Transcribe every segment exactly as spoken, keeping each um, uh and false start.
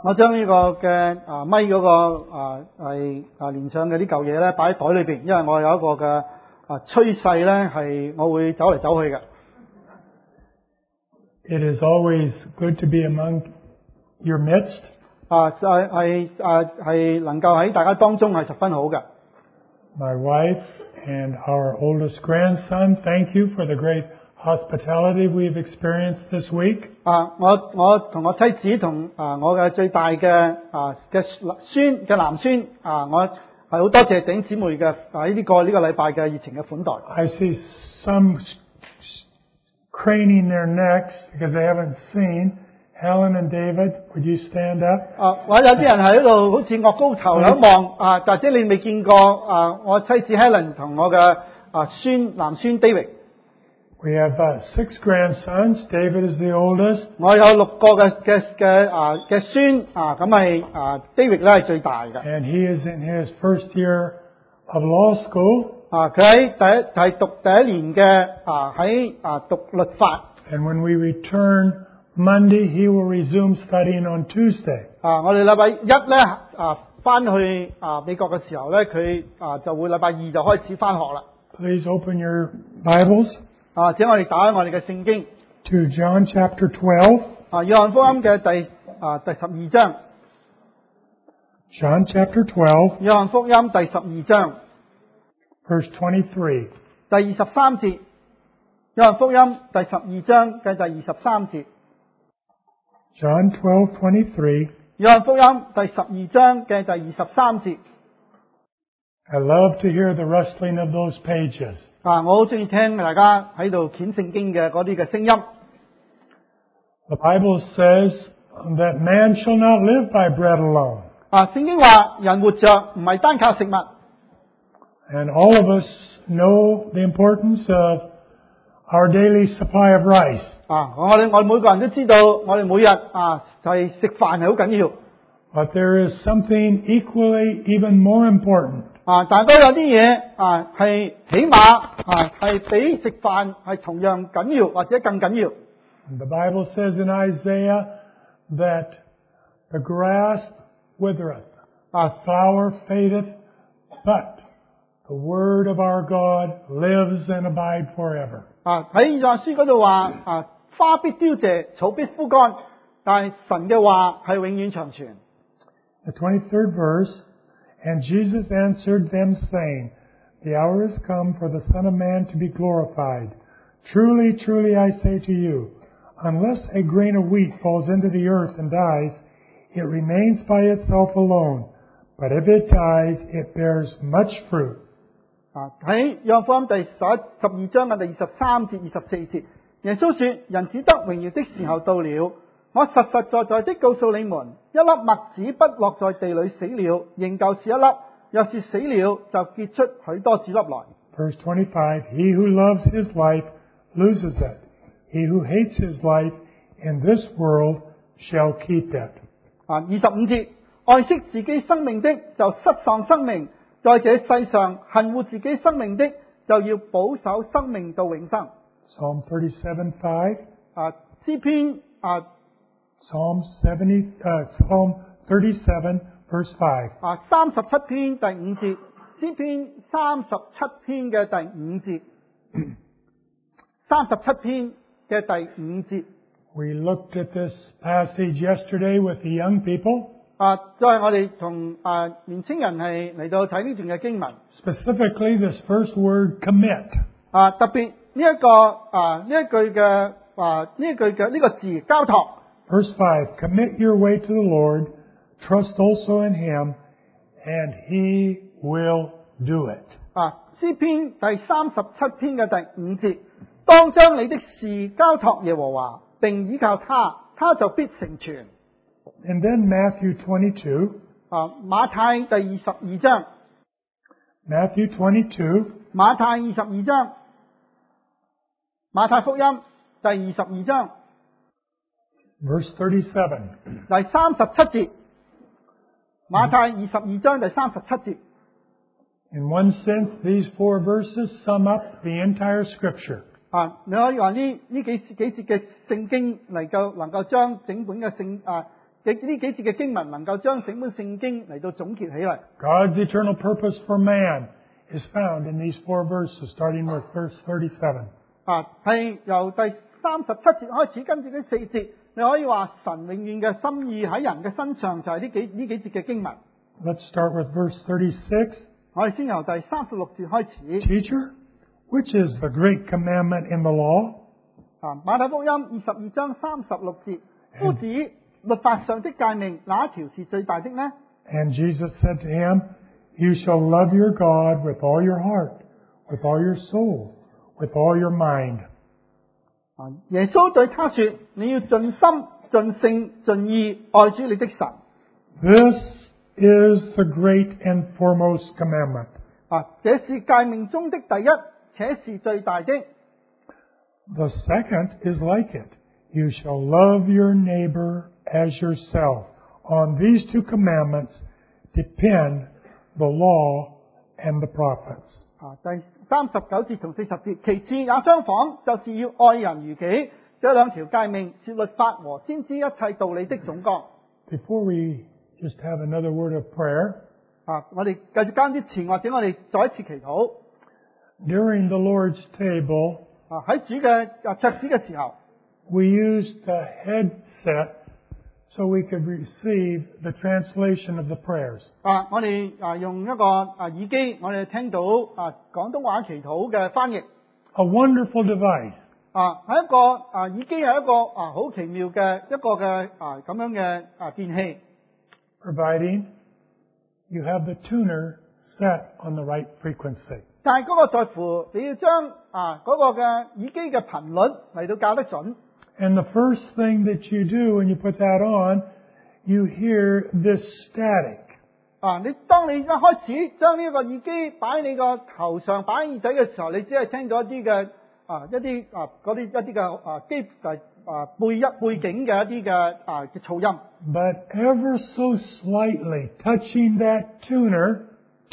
我將呢個嘅啊咪嗰個啊係啊連上嘅啲舊嘢咧擺喺袋裏邊，因為我有一個嘅啊趨勢咧係我會走嚟走去嘅。 It is always good to be among your midst. 啊係係啊係能夠喺大家當中係十分好嘅。 My wife and our oldest grandson, thank you for the great hospitality we've experienced this week. 啊，我我同我妻子同啊我嘅最大嘅啊嘅孫嘅男孫啊，我係好多謝弟兄姊妹嘅啊呢個呢個禮拜嘅熱情嘅款待。 I see some craning their necks because they haven't seen. Helen and David, would you stand up? 啊，或者有啲人喺度好似岳高頭兩望啊，或者你未見過啊，我妻子 Helen 同我嘅啊孫男孫 David。 We have uh, six grandsons. David is the oldest. 我有六個嘅嘅嘅啊嘅孫啊，咁係啊 David 咧係最大嘅。 And he is in his first year of law school. 啊，佢喺第一係讀第一年嘅啊喺啊讀律法。 And when we return Monday, he will resume studying on Tuesday. 啊，我哋禮拜一咧啊翻去啊美國嘅時候咧，佢啊就會禮拜二就開始翻學啦。 Please open your Bibles. 啊，請我哋打開我哋嘅聖經 to John chapter twelve. 啊，約翰福音嘅第啊第十二章。 John chapter twelve. 約翰福音第十二章 verse twenty-three. 第二十三節。約翰福音第十二章嘅第二十三節。 John twelve twenty-three. 約翰福音第十二章嘅第二十三節。 I love to hear the rustling of those pages. 啊，我好中意聽大家喺度卷聖經嘅嗰啲嘅聲音。 The Bible says that man shall not live by bread alone. 啊，聖經話人活着唔係單靠食物。 And all of us know the importance of our daily supply of rice. 啊，我哋我哋每個人都知道，我哋每日啊係食飯係好緊要。 But there is something equally, even more important. 啊，但係都有啲嘢啊係起碼啊係比食飯係同樣緊要或者更緊要。 The Bible says in Isaiah that the grass withereth, the flower fadeth, but the word of our God lives and abides forever. 啊，喺以賽亞書嗰度話啊，花必凋謝，草必枯乾，但係神嘅話係永遠長存。 The twenty-third verse, and Jesus answered them, saying, The hour is come for the Son of Man to be glorified. Truly, truly, I say to you, unless a grain of wheat falls into the earth and dies, it remains by itself alone. But if it dies, it bears much fruit. 啊，喺約翰福音第十一十二章嘅第二十三節、二十四節，耶穌說：人子得榮耀的時候到了。我實實在在的告訴你們，一粒麥子不落在地裏死了，仍舊是一粒；若是死了，就結出許多子粒來。 Verse twenty-five, He who loves his life loses it. He who hates his life in this world shall keep it. 啊，二十五節，愛惜自己生命的就失喪生命，在這世上恨惡自己生命的就要保守生命到永生。 Psalm thirty-seven five. 啊，詩篇啊。 Psalm seventy, uh, Psalm thirty-seven, verse five. 啊，三十七篇第五節，詩篇三十七篇嘅第五節，三十七篇嘅第五節。 We looked at this passage yesterday with the young people. 啊，就係我哋同啊年青人係嚟到睇呢段嘅經文。 Specifically, this first word commit. 啊，特別呢一個啊呢一句嘅啊呢一句嘅呢個字交託。 Verse five, commit your way to the Lord, trust also in Him, and He will do it. 啊，詩篇第三十七篇嘅第五節，當將你的事交託耶和華，並倚靠他，他就必成全。 And then Matthew twenty-two. 啊，馬太第二十二章。 Matthew twenty-two. 馬太二十二章。馬太福音第二十二章。 Verse thirty-seven. 第三十七節，馬太二十二章第三十七節。 In one sense, these four verses sum up the entire Scripture. 啊，你可以話呢呢幾幾節嘅聖經嚟夠能夠將整本嘅聖啊嘅呢幾節嘅經文能夠將整本聖經嚟到總結起嚟。 God's eternal purpose for man is found in these four verses, starting with verse thirty-seven. 啊，係由第三十七節開始，跟住呢四節，你可以話神永遠嘅心意喺人嘅身上就係呢幾呢幾節嘅經文。 Let's start with verse thirty-six. 我哋先由第三十六節開始。 Teacher, which is the great commandment in the law? 啊，馬太福音二十二章三十六節，夫子律法上的誡命，哪一條是最大的呢？ And Jesus said to him, You shall love your God with all your heart, with all your soul, with all your mind. 啊，耶穌對他說：你要盡心、盡性、盡意愛主你的神。 This is the great and foremost commandment. 啊，這是誡命中的第一，且是最大的。 The second is like it. You shall love your neighbor as yourself. On these two commandments depend the law and the prophets. 啊，第三十九節同四十節，其次也相仿，就是要愛人如己。這兩條誡命是律法和先知一切道理的總綱。 Before we just have another word of prayer, 啊，我哋繼續間之前，或者我哋再一次祈禱。 during the Lord's table, 啊，喺主嘅啊桌子嘅時候， we used a headset so we could receive the translation of the prayers. 啊，我哋啊用一個啊耳機，我哋聽到啊廣東話祈禱嘅翻譯。 A wonderful device. 啊，係一個啊耳機係一個啊好奇妙嘅一個嘅啊咁樣嘅啊電器。 Providing you have the tuner set on the right frequency. 但係嗰個在乎你要將啊嗰、那個嘅耳機嘅頻率嚟到校得準。 And the first thing that you do when you put that on, you hear this static. 啊，你當你一開始將呢個耳機擺喺你個頭上擺喺耳仔嘅時候，你只係聽到一啲嘅啊一啲啊嗰啲一啲嘅啊基誒啊背一背景嘅一啲嘅啊嘅噪音。 But ever so slightly touching that tuner,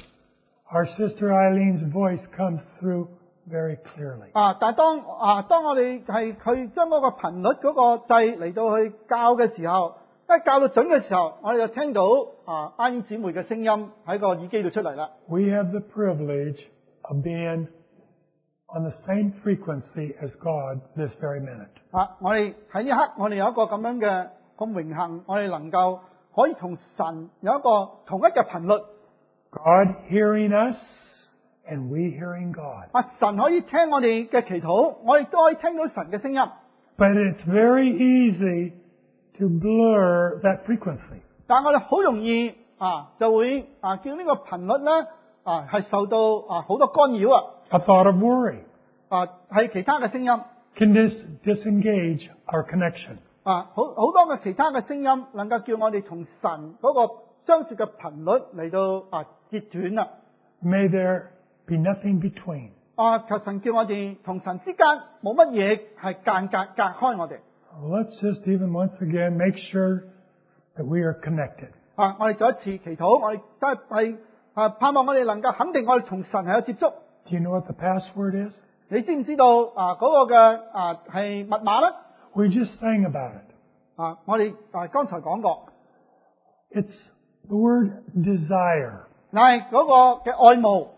our sister Eileen's voice comes through very clearly. 啊！但係當啊當我哋係佢將嗰個頻率嗰個掣嚟到去校嘅時候，一校到準嘅時候，我哋就聽到啊阿英姊妹嘅聲音喺個耳機度出嚟啦。 We have the privilege of being on the same frequency as God this very minute. 啊！我哋喺呢刻，我哋有一個咁樣嘅咁榮幸，我哋能夠可以同神有一個同一嘅頻率。 God hearing us and we hearing God. 啊！神可以聽我哋嘅祈禱，我亦都可以聽到神嘅聲音。 But it's very easy to blur that frequency. 但係我哋好容易啊就會啊叫呢個頻率咧啊係受到啊好多干擾啊！ A thought of worry 啊係其他嘅聲音。 can dis- disengage our connection. 啊，好好多嘅其他嘅聲音，能夠叫我哋同神嗰個相處嘅頻率嚟到啊截斷啦。 May there be nothing between. 啊，求神叫我哋同神之間冇乜嘢係間隔隔開我哋。 Let's just even once again make sure that we are connected. 啊，我哋再一次祈禱，我哋真係係啊盼望我哋能夠肯定我哋同神係有接觸。 Do you know what the password is? 你知唔知道啊嗰、個嘅啊係密碼咧？ We just sang about it. 啊，我哋啊剛才講過， It's the word desire. 係嗰個嘅愛慕。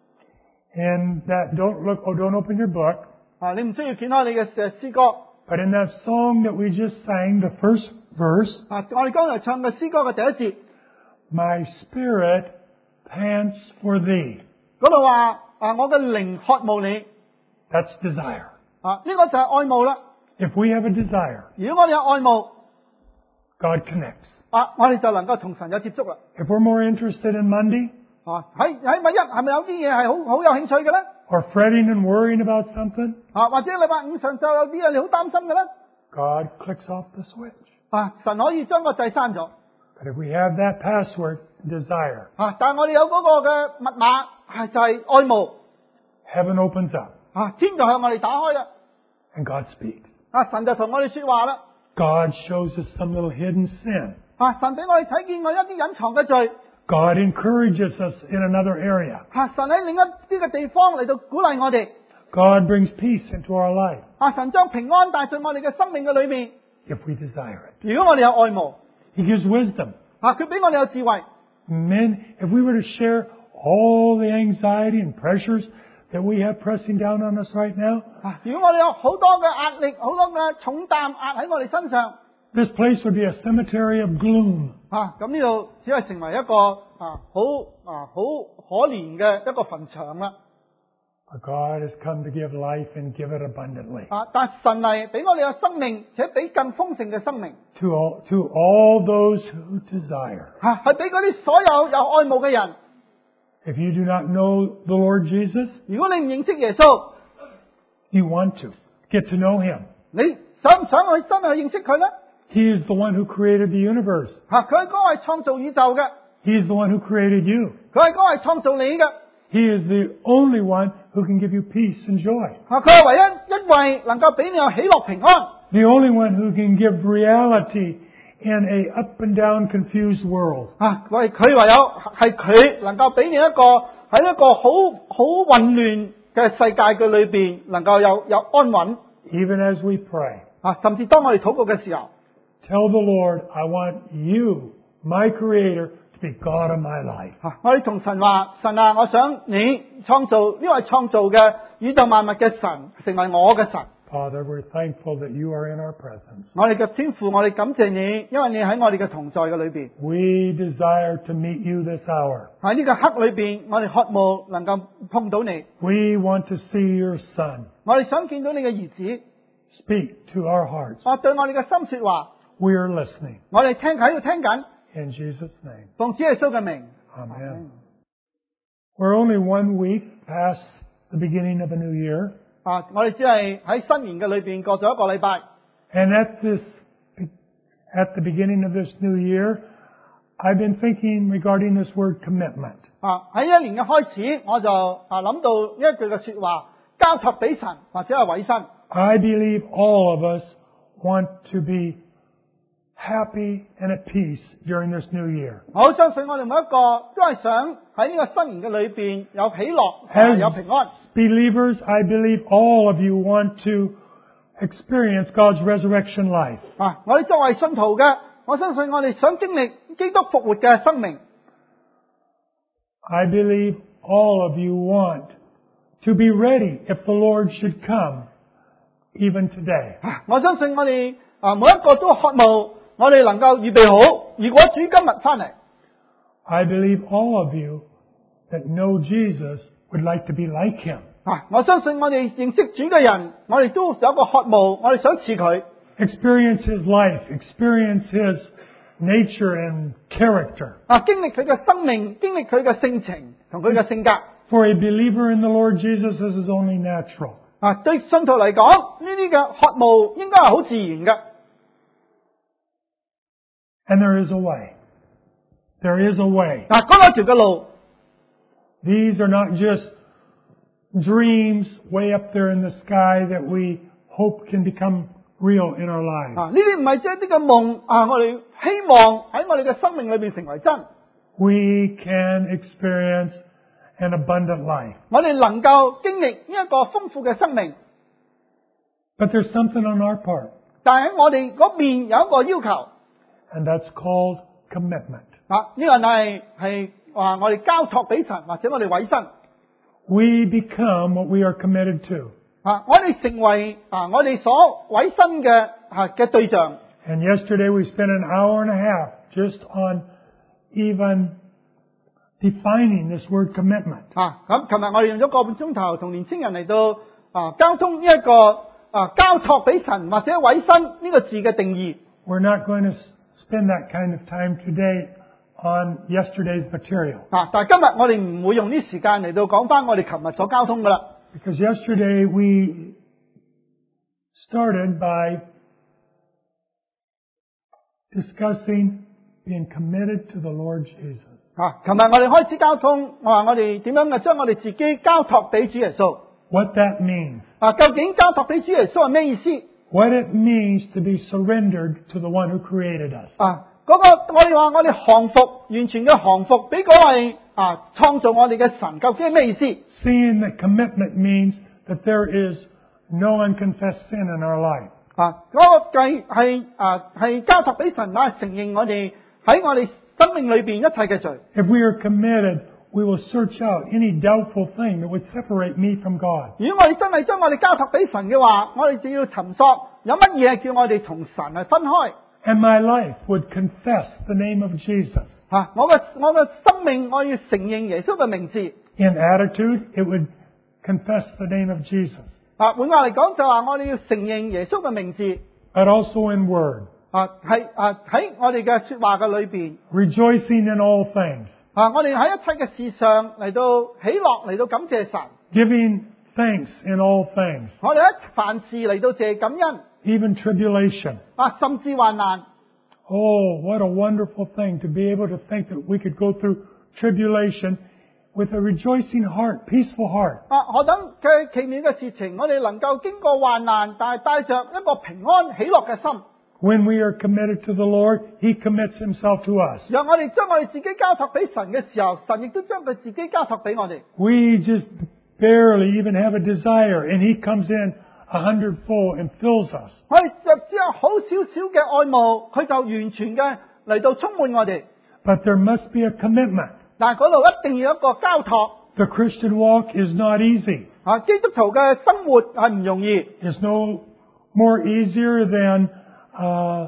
And that, don't look, oh, don't open your book. 啊，你唔需要掀開你嘅誒詩歌。 But in that song that we just sang, the first verse, 啊，我哋剛才唱嘅詩歌嘅第一節。 my spirit pants for thee. 嗰度話啊，我嘅靈渴慕你 That's desire. 啊，呢、個就係愛慕啦。 If we have a desire, 如果我哋有愛慕 God connects. 啊，我哋就能夠同神有接觸啦。 If we're more interested in Monday, 啊，喺喺禮拜一係咪有啲嘢係好好有興趣嘅咧？ or fretting and worrying about something, 啊，或者禮拜五上晝有啲嘢你好擔心嘅咧？ God clicks off the switch. 啊，神可以將個掣閂咗。 But if we have that password, desire, 啊，但係我哋有嗰個嘅密碼係就係愛慕。 heaven opens up 啊，天就向我哋打開啦。 and God speaks. 啊，神就同我哋說話啦。 God shows us some little hidden sin. 啊，神俾我哋睇見我一啲隱藏嘅罪。 God encourages us in another area. 啊，神喺另一啲嘅地方嚟到鼓勵我哋。 God brings peace into our life 啊，神將平安帶進我哋嘅生命嘅裏面。 if we desire it. 如果我哋有愛慕， He gives wisdom. 啊，佢俾我哋有智慧。 Men, if we were to share all the anxiety and pressures that we have pressing down on us right now, 啊，如果我哋有好多嘅壓力，好多嘅重擔壓喺我哋身上， this place would be a cemetery of gloom. 啊，咁呢度只係成為一個啊好啊好可憐嘅一個墳場啦。 But God has come to give life and give it abundantly 啊，但神嚟俾我哋有生命，且俾更豐盛嘅生命。 to all, to all those who desire. 吓，係俾嗰啲所有有愛慕嘅人。 If you do not know the Lord Jesus, 如果你唔認識耶穌， you want to get to know Him. 你想唔想去真係去認識佢咧？ He is the one who created the universe. 吓，佢係嗰個係創造宇宙嘅， He is the one who created you. 佢係嗰個係創造你嘅。 He is the only one who can give you peace and joy. 吓，佢係唯一一位能夠俾你有喜樂平安。 The only one who can give reality in a up and down confused world. 啊，佢佢唯有係佢能夠俾你一個喺一個好好混亂嘅世界嘅裏邊，能夠有有安穩。 Even as we pray, 啊，甚至當我哋禱告嘅時候， tell the Lord, I want you, my Creator, to be God of my life. 啊，我哋同神話：神啊，我想你創造呢位創造嘅宇宙萬物嘅神，成為我嘅神。 Father, we're thankful that you are in our presence. 我哋嘅天父，我哋感謝你，因為你喺我哋嘅同在嘅裏邊。 We desire to meet you this hour. 喺呢個刻裏邊，我哋渴慕能夠碰到你。 We want to see your Son 我哋想見到你嘅兒子， speak to our hearts. 啊，對我哋嘅心說話。 We are listening. 我哋聽喺度聽緊， In Jesus' name. 奉主耶穌嘅名。 Amen. We're only one week past the beginning of a new year. 啊，我哋只係喺新年嘅裏邊過咗一個禮拜。 And at this, at the beginning of this new year, I've been thinking regarding this word commitment. 啊，喺一年嘅開始，我就啊諗到呢一句嘅說話，交託俾神或者係委身。 I believe all of us want to be happy and at peace during this new year. 我好相信我哋每一個都係想喺呢個新年嘅裏邊有喜樂，啊 As 有平安。 believers, I believe all of you want to experience God's resurrection life. 啊，我哋作為信徒嘅，我相信我哋想經歷基督復活嘅生命。 I believe all of you want to be ready if the Lord should come, even today. 啊我相信我哋啊每一個都渴慕，我哋能夠預備好。如果主今日翻嚟， I believe all of you that know Jesus would like to be like Him. 啊，我相信我哋認識主嘅人，我哋都有一個渴慕，我哋想似佢。 Experience His life, experience His nature and character. 啊，經歷佢嘅生命，經歷佢嘅性情同佢嘅性格。 For a believer in the Lord Jesus, this is only natural. 啊，對信徒嚟講，呢啲嘅渴慕應該係好自然嘅。 And there is a way. There is a way. 嗱，嗰兩條嘅路， These are not just dreams way up there in the sky that we hope can become real in our 啊， lives. 呢啲唔係即係啲嘅夢啊，我哋希望喺我哋嘅生命裏邊成為真。 We can experience an abundant life. 我哋能夠經歷呢一個豐富嘅生命， But there's something on our part, 但係喺我哋嗰邊有一個要求。 and that's called commitment. 啊，呢個係係話我哋交託俾神，或者我哋委身。 We become what we are committed to. 啊，我哋成為啊我哋所委身嘅啊嘅對象。 And yesterday we spent an hour and a half just on even defining this word commitment. 啊，咁琴日我哋用咗個半鐘頭同年青人嚟到啊交通呢一個啊交託俾神或者委身呢個字嘅定義。 We're not going to spend that kind of time today on yesterday's material. 啊，但係今日我哋唔會用呢時間嚟到講翻我哋琴日所交通噶啦。 Because yesterday we started by discussing being committed to the Lord Jesus. 啊，琴日我哋開始交通，我話我哋點樣嘅將我哋自己交託俾主耶穌。 What that means. 啊，究竟交託俾主耶穌係咩意思？ What it means to be surrendered to the one who created us. 啊，嗰、個我哋話我哋降服，完全嘅降服俾嗰位啊創造我哋嘅神，究竟係咩意思？ Seeing that commitment means that there is no unconfessed sin in our life. 啊，嗰、個計係啊係交託俾神啦，承認我哋喺我哋生命裏邊一切嘅罪。 If we are committed, we will search out any doubtful thing that would separate me from God. 如果我哋真係將我哋交託俾神嘅話，我哋就要尋索有乜嘢叫我哋同神係分開。 And my life would confess the name of Jesus. 啊，我嘅我嘅生命我要承認耶穌嘅名字。 In attitude, it would confess the name of Jesus. 啊，換話嚟講就話我哋要承認耶穌嘅名字。 But also in word, 啊，係啊喺我哋嘅說話嘅裏邊。 rejoicing in all things, 啊，我哋喺一切嘅事上嚟到喜樂，嚟到感謝神。 giving thanks in all things, 我哋一凡事嚟到謝感恩。 even tribulation. 啊，甚至患難。 Oh, what a wonderful thing to be able to think that we could go through tribulation with a rejoicing heart, peaceful heart. 啊，何等嘅奇妙嘅事情，我哋能夠經過患難，但係帶着一個平安喜樂嘅心。 When we are committed to the Lord, He commits Himself to us. 讓我哋將我哋自己交託俾神嘅時候，神亦都將佢自己交託俾我哋。 We just barely even have a desire, and He comes in a hundredfold and fills us. 我哋就只有好少少嘅愛慕，佢就完全嘅嚟到充滿我哋。 But there must be a commitment. 但係嗰度一定要有一個交託。 The Christian walk is not easy. 啊，基督徒嘅生活係唔容易。 It's no more easier than uh,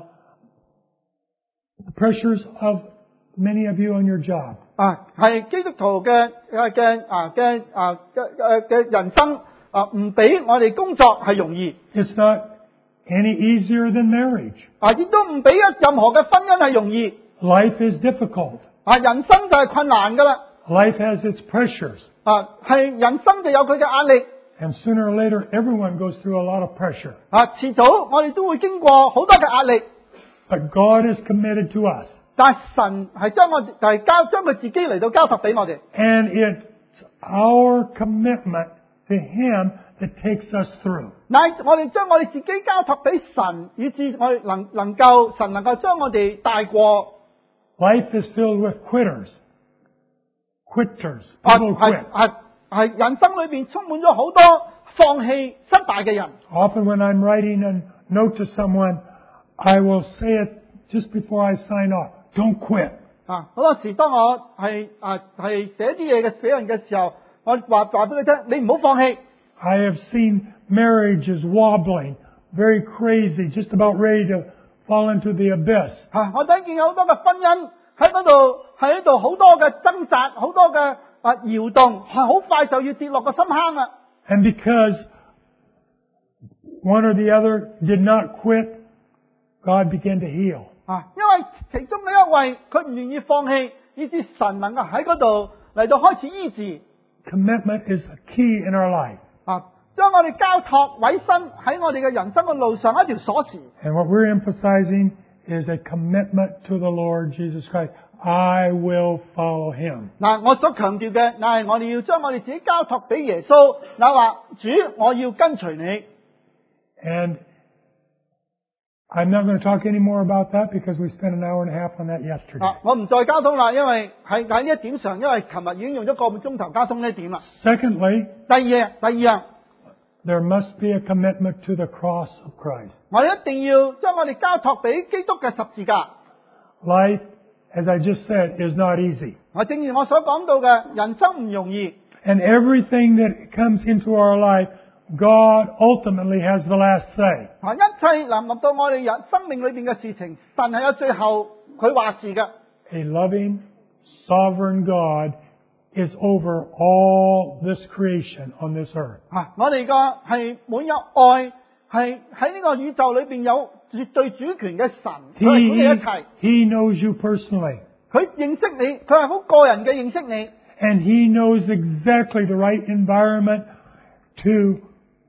the pressures of many of you on your job. 啊，係基督徒嘅嘅嘅啊嘅啊嘅嘅嘅人生啊，唔比我哋工作係容易。 It's not any easier than marriage. 啊，亦都唔比一任何嘅婚姻係容易。 Life is difficult. 啊，人生就係困難噶啦。 Life has its pressures. 啊，係人生就有佢嘅壓力。 And sooner or later, everyone goes through a lot of pressure. 啊，遲早我哋都會經過好多嘅壓力。 But God is committed to us. 但係神係將我係交將佢自己嚟到交託俾我哋。 And it's our commitment to Him that takes us through. 嗱，我哋將我哋自己交託俾神，以致我哋能能夠神能夠將我哋帶過。 Life is filled with quitters. Quitters. 啊， People 係 quit. 係係人生裏邊充滿咗好多放棄失敗嘅人。 Often when I'm writing a note to someone, I will say it just before I sign off. Don't quit. 啊，好多時當我係啊係寫啲嘢嘅寫人嘅時候，我話話俾佢聽，你唔好放棄。 I have seen marriages wobbling, very crazy, just about ready to fall into the abyss. 啊，我睇見有好多嘅婚姻喺嗰度，喺度好多嘅掙扎，好多嘅啊搖動，係好快就要跌落個深坑啦。 And because one or the other did not quit, God began to heal. 啊，因為其中嘅一位佢唔願意放棄，以致神能夠喺嗰度嚟到開始醫治。 Commitment is a key in our life. 啊，將我哋交託委身喺我哋嘅人生嘅路上一條鎖匙。 And what we're emphasizing is a commitment to the Lord Jesus Christ. I will follow Him. 嗱，我所強調嘅，嗱係我哋要將我哋自己交託俾耶穌，嗱話主，我要跟隨你。 And I'm not going to talk any more about that because we spent an hour and a half on that yesterday. 啊，我唔再交通啦，因為喺喺呢一點上，因為琴日已經用咗個半鐘頭交通呢一點啦。 Secondly, 第二，第二樣， there must be a commitment to the cross of Christ. 我哋一定要將我哋交託俾基督嘅十字架。 Life, as I just said, is not easy. 我正如我所講到嘅，人生唔容易。 And everything that comes into our life, God ultimately has the last say. 啊，一切臨臨到我哋人生命裏邊嘅事情，神係有最後佢話事嘅。 A loving, sovereign God is over all this creation on this earth. 啊，我哋個係滿有愛，係喺呢個宇宙裏邊有絕對主權嘅神，佢係管理一切。 He knows you personally. 佢認識你，佢係好個人嘅認識你。 And He knows exactly the right environment to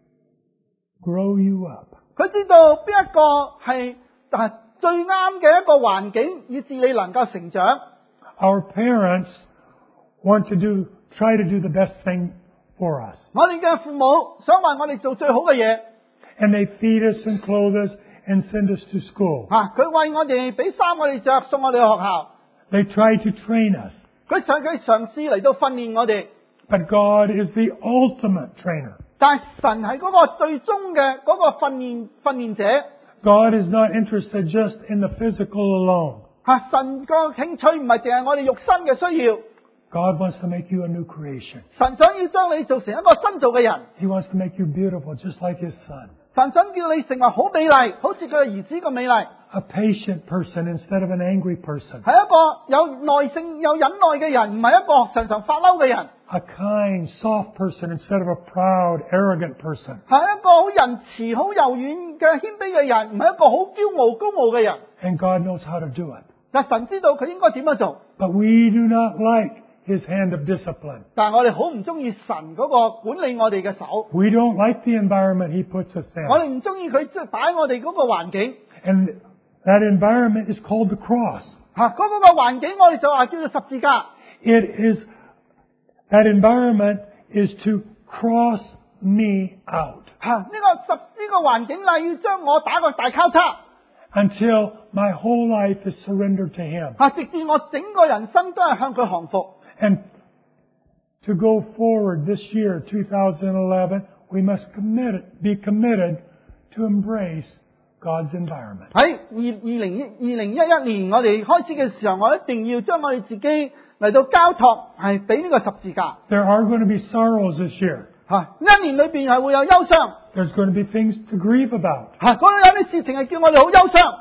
grow you up. 佢知道邊一個係啊最啱嘅一個環境，以致你能夠成長。 Our parents want to do, try to do the best thing for us. 我哋嘅父母想為我哋做最好嘅嘢。 And they feed us and clothe us and send us to school. 啊，佢為我哋俾衫我哋着，送我哋去學校。 They try to train us. 佢想佢嘗試嚟到訓練我哋。 But God is the ultimate trainer. 但係神係嗰個最終嘅嗰個訓練訓練者。 God is not interested just in the physical alone. 吓，神個興趣唔係淨係我哋肉身嘅需要， God wants to make you a new creation. 神想要將你做成一個新造嘅人， He wants to make you beautiful just like His Son. 神想叫你成為好美麗，好似佢嘅兒子咁美麗， A patient person instead of an angry person. 係一個有耐性、有忍耐嘅人，唔係一個常常發嬲嘅人， A kind, soft person instead of a proud, arrogant person. 係一個好仁慈、好柔軟嘅謙卑嘅人，唔係一個好驕傲、高傲嘅人。 And God knows how to do it. 但神知道佢應該點樣做， But we do not like His hand of discipline. 但係我哋好唔中意神嗰個管理我哋嘅手， We don't like the environment He puts us 我 in. 哋唔中意佢即係擺我哋嗰個環境。 And that environment is called the cross. 吓，嗰個嘅環境我哋就話叫做十字架。 It is, that environment is to cross me out 吓，呢個十呢個環境咧，要將我打個大交叉。 until my whole life is surrendered to Him. 吓，直至我整個人生都係向佢降服。 And to go forward this year, two thousand eleven, we must commit, be committed to embrace God's environment. 喺二二零二零一一年我哋開始嘅時候，我一定要將我哋自己嚟到交託，係俾呢個十字架。 There are going to be sorrows this year. 吓，一年裏邊係會有憂傷。 There's going to be things to grieve about. 吓，嗰度有啲事情係叫我哋好憂傷，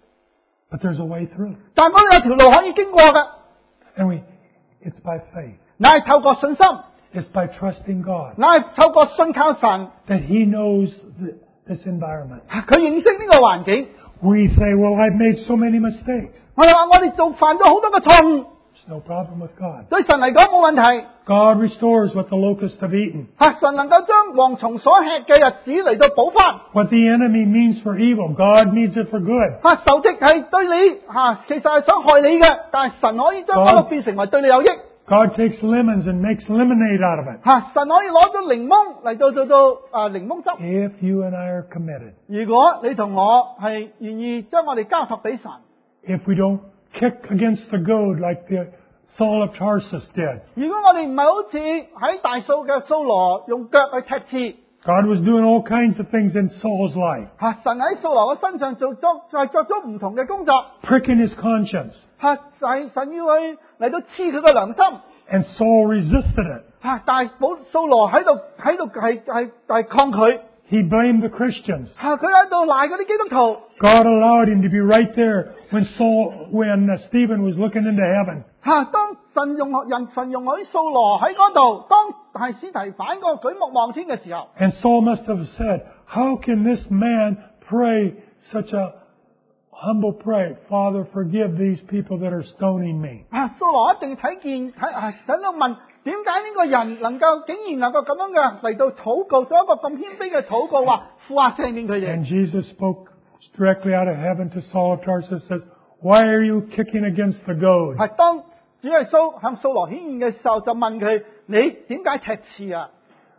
But there's a way through. 但嗰度有條路可以經過嘅， And we, it's by faith. 乃係透過信心， It's by trusting God 乃係透過信靠神。 that He knows th- this environment. 吓，佢認識呢個環境。 We say, well, I've made so many mistakes. 我哋話我哋做犯咗好多嘅錯誤， There's no problem with God. 對神嚟講冇問題。 God restores what the locusts have eaten. 吓，神能夠將蝗蟲所吃嘅日子嚟到補翻。 What the enemy means for evil, God means it for good. 吓，仇敵係對你吓，其實係想害你嘅，但係神可以將嗰個變成為對你有益。 God takes lemons and makes lemonade out of it. 吓，神可以攞咗檸檬嚟到做到啊檸檬汁。 If you and I are committed. 如果你同我係願意將我哋交託俾神， If we don't kick against the goad like the Saul of Tarsus did. 如果我哋唔係好似喺大數嘅掃羅用腳去踢刺， God was doing all kinds of things in Saul's life. 吓，神喺掃羅嘅身上做咗係作咗唔同嘅工作。 Pricking his conscience. 吓，神神要去嚟到刺佢嘅良心。 And Saul resisted it. 吓，但係保掃羅喺度喺度係係係抗拒。 He blamed the Christians. 吓，佢喺度賴嗰啲基督徒。 God allowed him to be right there when Saul, when uh, Stephen was looking into heaven. 吓，當神容人神容許掃羅喺嗰度，當係司提反個舉目望天嘅時候， And Saul must have said, how can this man pray such a humble prayer? Father, forgive these people that are stoning me. 啊，掃羅一定睇見睇啊，喺度問點解呢個人能夠竟然能夠咁樣嘅嚟到禱告，做一個咁謙卑嘅禱告，話父啊赦免佢哋。 And Jesus spoke directly out of heaven to Saul of Tarsus, says, why are you kicking against the goad? 係當主耶穌向掃羅顯現嘅時候，就問佢：你點解踢刺啊？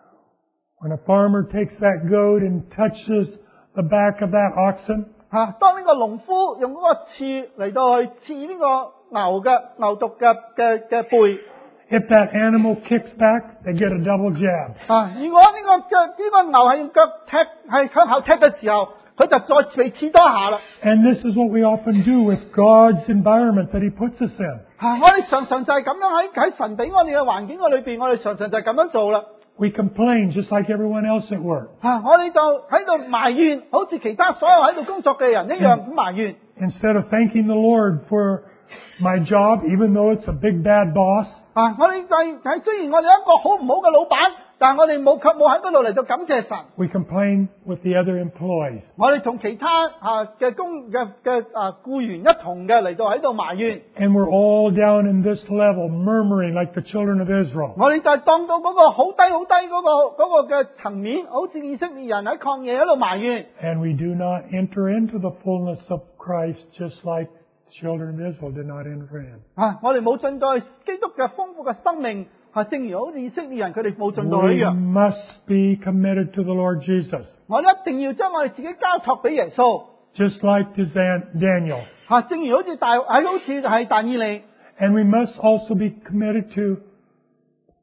When a farmer takes that goad and touches the back of that oxen, 吓，當呢個農夫用嗰個刺嚟到去刺呢個牛嘅牛犢嘅嘅嘅背， if that animal kicks back, they get a double jab. 啊，如果呢個腳呢個牛係用腳踢係向後踢嘅時候，佢就再被刺多下啦。 And this is what we often do with God's environment that He puts us in. 吓，我哋常常就係咁樣喺喺神俾我哋嘅環境嘅裏邊，我哋常常就係咁樣做啦。 We complain just like everyone else at work. 吓，我哋就喺度埋怨，好似其他所有喺度工作嘅人一樣咁埋怨。 Instead of thanking the Lord for my job, even though it's a big bad boss, 啊，我哋就係雖然我哋一個好唔好嘅老闆，但係我哋冇冇喺嗰度嚟到感謝神。 we complain with the other employees. 我哋同其他啊嘅工嘅嘅啊僱員一同嘅嚟到喺度埋怨。 And we're all down in this level, murmuring like the children of Israel. 我哋就係當到嗰個好低好低嗰個嗰個嘅層面，好似以色列人喺曠野喺度埋怨。 And we do not enter into the fullness of Christ just like children of Israel did not enter in. 啊，我哋冇進到去基督嘅豐富嘅生命，係正如好似以色列人佢哋冇進到去一 We 樣。 must be committed to the Lord Jesus, 我哋一定要將我哋自己交託俾耶穌。 just like to Dan- Daniel. 啊，正如好似大係好似係但以理。 And we must also be committed to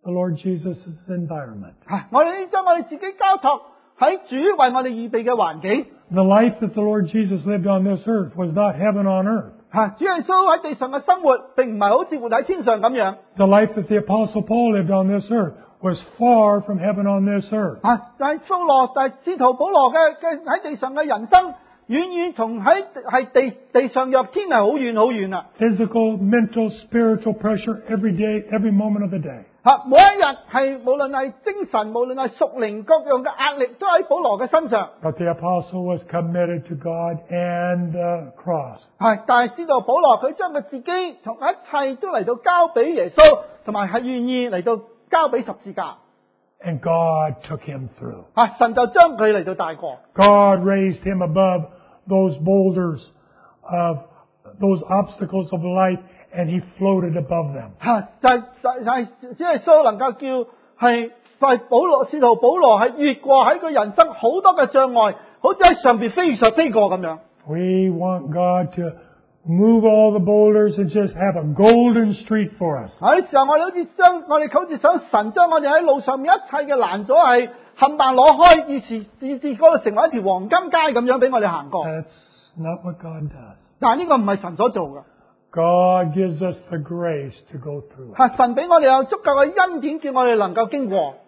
the Lord Jesus' environment. 啊，我哋將我哋自己交託喺主為我哋預備嘅環境。 The life that the Lord Jesus lived on this earth was not heaven on earth. 啊，主耶穌喺地上嘅生活並唔係好似活喺天上咁樣。 The life that the Apostle Paul lived on this earth was far from heaven on this earth. 啊，但係掃羅、但係使徒保羅嘅嘅喺地上嘅人生，遠遠同喺係地地上入天係好遠好遠啦。 Physical, mental, spiritual pressure every day, every moment of the day. 啊，每一日係無論係精神，無論係屬靈各樣嘅壓力，都喺保羅嘅身上。 But the apostle was committed to God and the cross. 係，但係知道保羅佢將佢自己同一切都嚟到交俾耶穌，同埋係願意嚟到交俾十字架。 And God took him through. 啊，神就將佢嚟到帶過。 God raised him above those boulders of those obstacles of life, and he floated above them. 吓、啊，就係就係只係蘇能夠叫係係保羅使徒保羅係越過喺佢人生好多嘅障礙，好似喺上邊飛上飛過咁樣。 We want God to move all the boulders and just have a golden street for us. 喺時候我哋好似將我哋好似想神將我哋喺路上面一切嘅攔阻係冚唪唥攞開，以至以至嗰度成為一條黃金街咁樣俾我哋行過。 That's not what God does. 但係呢個唔係神所做嘅。 God gives us the grace to go through it. 係神俾我哋有足夠嘅恩典，叫我哋能夠經過。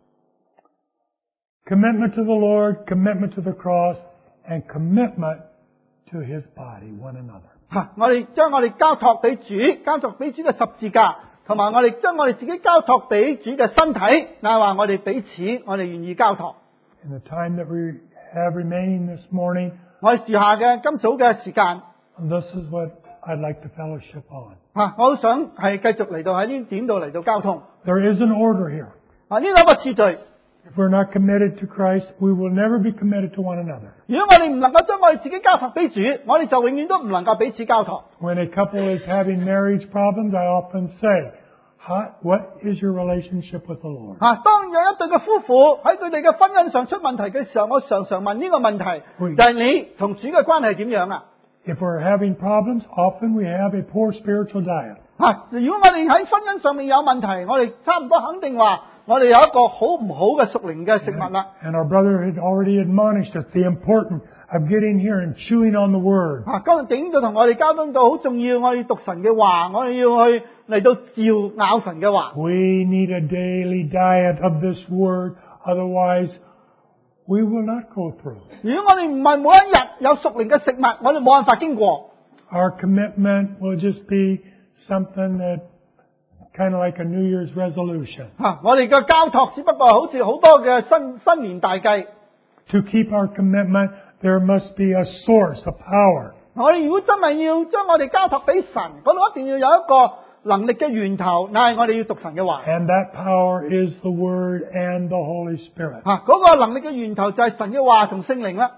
Commitment to the Lord, commitment to the cross, and commitment to His body, one another. 吓，我哋將我哋交託俾主，交託俾主嘅十字架，同埋我哋將我哋自己交託俾主嘅身體，嗱話我哋彼此，我哋願意交託。 In the time that we have remaining this morning, 我哋餘下嘅今早嘅時間， this is what I'd like to fellowship on. 吓，我好想係繼續嚟到喺呢點度嚟到交通。 There is an order here. 啊，呢兩個次序， If we're not committed to Christ, we will never be committed to one another. 如果我哋唔能夠將我哋自己交託俾主，我哋就永遠都唔能夠彼此交託。 When a couple is having marriage problems, I often say, "How- what is your relationship with the Lord?" 啊，當有一對嘅夫婦喺佢哋嘅婚姻上出問題嘅時候，我常常問呢個問題， 會就係你同主嘅關係點樣啊？ If we're having problems, often we have a poor spiritual diet. 啊，如果我哋喺婚姻上面有問題，我哋差唔多肯定話，我哋有一個好唔好嘅屬靈嘅食物啦。 And our brother had already admonished us the importance of getting here and chewing on the Word. 啊，今日點到同我哋交通到好重要，我哋要讀神嘅話，我哋要去嚟到照咬神嘅話。 We need a daily diet of this Word, otherwise we will not go through. 如果我哋唔係每一日有屬靈嘅食物，我哋冇辦法經過。 Our commitment will just be something that kind of like a New Year's resolution. 啊，我哋嘅交託只不過好似好多嘅新新年大計。 To keep our commitment, there must be a source, a power. 我哋如果真係要將我哋交託俾神，嗰度一定要有一個能力嘅源頭，但係我哋要讀神嘅話。 And that power is the Word and the Holy Spirit. 啊，嗰個能力嘅源頭就係神嘅話同聖靈啦。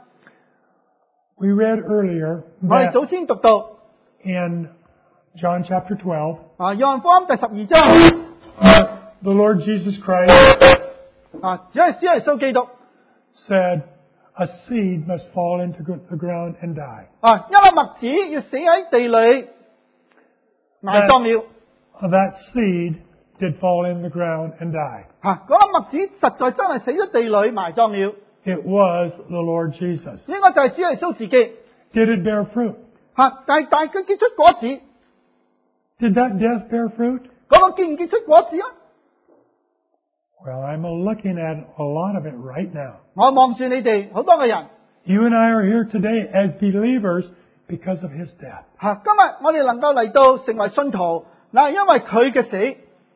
We read earlier 我哋 that 早先讀到 in John chapter twelve, 啊，約翰福音第十二章 uh, the Lord Jesus Christ 啊，只係只係耶穌基督 said, a seed must fall into the ground and die. 啊，一粒麥子要死喺地裏埋葬了。 That seed did fall in the ground and die. 啊，嗰粒麥子實在真係死咗地裏埋葬了。 It was the Lord Jesus. 應該就係主耶穌自己。 Did it bear fruit? 吓，但係但係佢結出果子， Did that death bear fruit? 嗰個結唔結出果子啊？ Well, I'm looking at a lot of it right now. 我望住你哋好多嘅人， You and I are here today as believers because of His death. 吓，今日我哋能夠嚟到成為信徒，嗱，因為佢嘅死，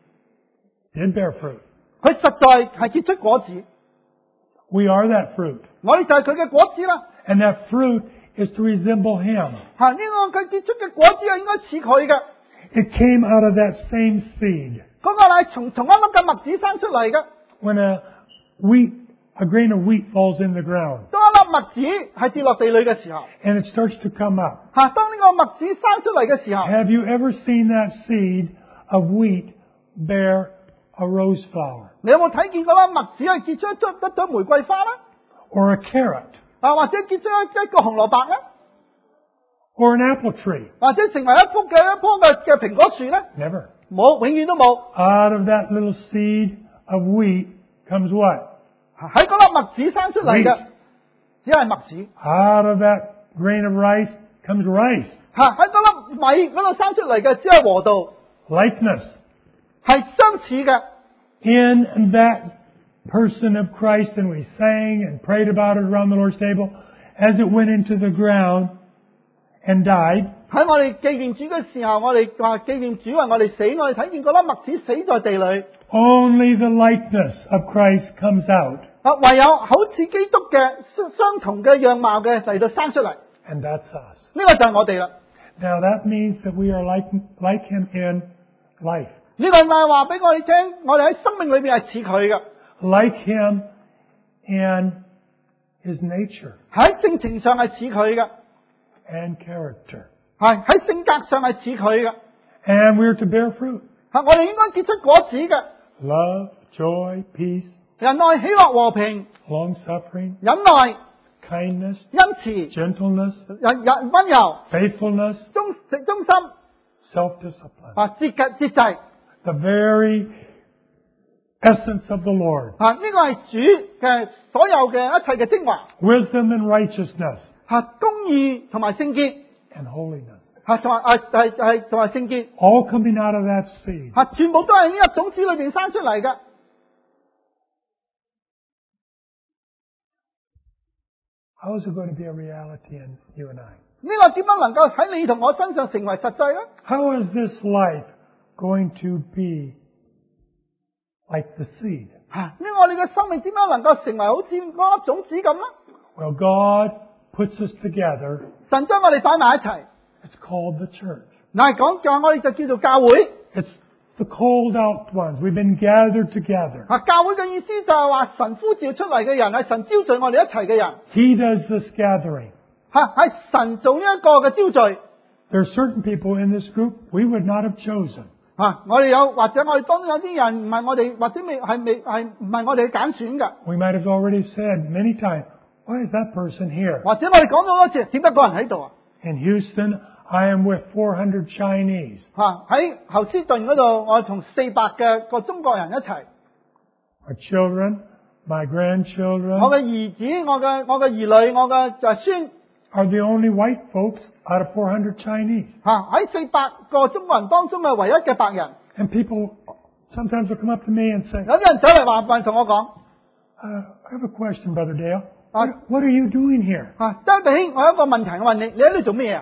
Did bear fruit. 佢實在係結出果子， We are that fruit. 我哋就係佢嘅果子啦。 And that fruit is to resemble Him. 吓，呢個佢結出嘅果子係應該似佢嘅， It came out of that same seed. 嗰個係從從一粒嘅麥子生出嚟嘅。 When a wheat, a grain of wheat falls in the ground 當一粒麥子係跌落地裏嘅時候， and it starts to come up. 吓，當呢個麥子生出嚟嘅時候， Have you ever seen that seed of wheat bear a rose flower 你有冇睇見嗰粒麥子係結出一朵一朵玫瑰花啦？ or a carrot 啊，或者結出一一個紅蘿蔔咧？ or an apple tree? 或者成為一棵嘅一棵嘅嘅蘋果樹咧？ Never. 冇，永遠都冇。 Out of that little seed of wheat comes what? 喺嗰粒麥子生出嚟嘅，只係麥子。 Out of that grain of rice comes rice. 吓，喺嗰粒米嗰度生出嚟嘅，只係禾稻， Likeness. 係相似嘅。 In that person of Christ, and we sang and prayed about it around the Lord's table, as it went into the ground and died, 喺我哋紀念主嘅時候，我哋話紀念主為我哋死，我哋睇見嗰粒麥子死在地裏。 only the likeness of Christ comes out. 啊，唯有好似基督嘅相相同嘅樣貌嘅嚟到生出嚟，呢 And that's us. 個就係我哋啦。 Now that means that we are like, like Him in life. 呢個就係話俾我哋聽，我哋喺生命裏邊係似佢嘅， Like Him in His nature 喺性情上係似佢嘅， and character. 係喺性格上係似佢嘅。 And we're to bear fruit. 係我哋應該結出果子嘅， Love, joy, peace, 仁愛、喜樂、和平、 long-suffering, 忍耐、 kindness, 恩慈、 gentleness, 仁仁温柔、 faithfulness, 忠忠心、 self-discipline. 啊節節節制。 The very essence of the Lord. 啊，呢個係主嘅所有嘅一切嘅精華， Wisdom and righteousness 吓公義同埋聖潔， and holiness. 吓同埋啊係係同埋聖潔， All coming out of that seed. 吓全部都係呢一種子裏邊生出嚟嘅。 How is it going to be a reality in you and I? 呢個點樣能夠喺你同我身上成為實際咧？ How is this life going to be like the seed? 吓呢個我哋嘅生命點樣能夠成為好似嗰粒種子咁咧？ Well, God puts us together. 神將我哋擺埋一齊， It's called the church. 嗱講嘅我哋就叫做教會。 It's the called out ones. We've been gathered together. 啊，教會嘅意思就係話神呼召出嚟嘅人係神招聚我哋一齊嘅人， He does this gathering. 吓係神做呢一個嘅招聚。 There are certain people in this group we would not have chosen. 啊！我哋有或者我哋當中有啲人唔係我哋或者未係未係唔係我哋揀選嘅， We might have already said many times, why is that person here? 或者我哋講咗好多次，點解嗰人喺度啊？ In Houston, I am with four hundred Chinese. 吓喺侯斯頓嗰度，我同四百嘅個中國人一齊， Our children, my 我 grandchildren 嘅兒子、我嘅我嘅兒女、我嘅就係孫 are the only white folks out of four hundred Chinese. 吓喺四百個中國人當中嘅唯一嘅白人。 And people sometimes will come up to me and say, 有啲人走嚟話問同我講 uh, I have a question, Brother Dale. Uh, What, what are you doing here? 吓，周弟兄，我有一個問題，我問你，你喺度做咩啊？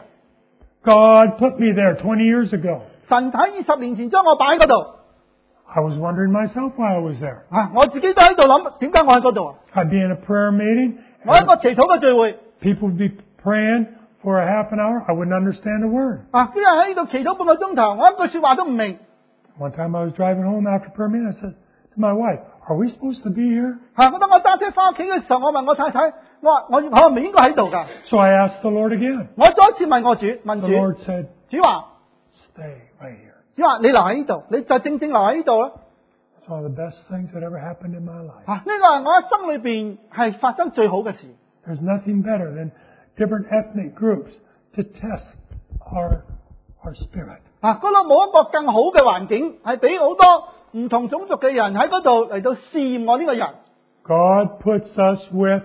God put me there twenty years ago. 神喺二十年前將我擺喺嗰度， I was wondering myself why I was there. 啊，我自己都喺度諗，點解我喺嗰度啊？ I'd be in a prayer meeting. 我喺一個祈禱嘅聚會。 People would be praying for a half an hour. I wouldn't understand a word. 啊！啲人喺呢度祈禱半個鐘頭，我一句說話都唔明。 One time I was driving home after prayer meeting. I said to my wife, are we supposed to be here? 吓、我當我揸車翻屋企嘅時候，我問我太太，我話我我係咪應該喺度㗎？ So I asked the Lord again. 我再一次問我主，問 The 主， Lord said, 主話， stay right here. 主話你留喺呢度，你就正正留喺呢度啦。 It's one of the best things that ever happened in my life. 吓、呢個係我一生裏邊係發生最好嘅事。 There's nothing better than different ethnic groups to test our, our spirit. 啊！嗰度冇一個更好嘅環境，係俾好多唔同種族嘅人喺嗰度嚟到試驗我呢個人。 God puts us with,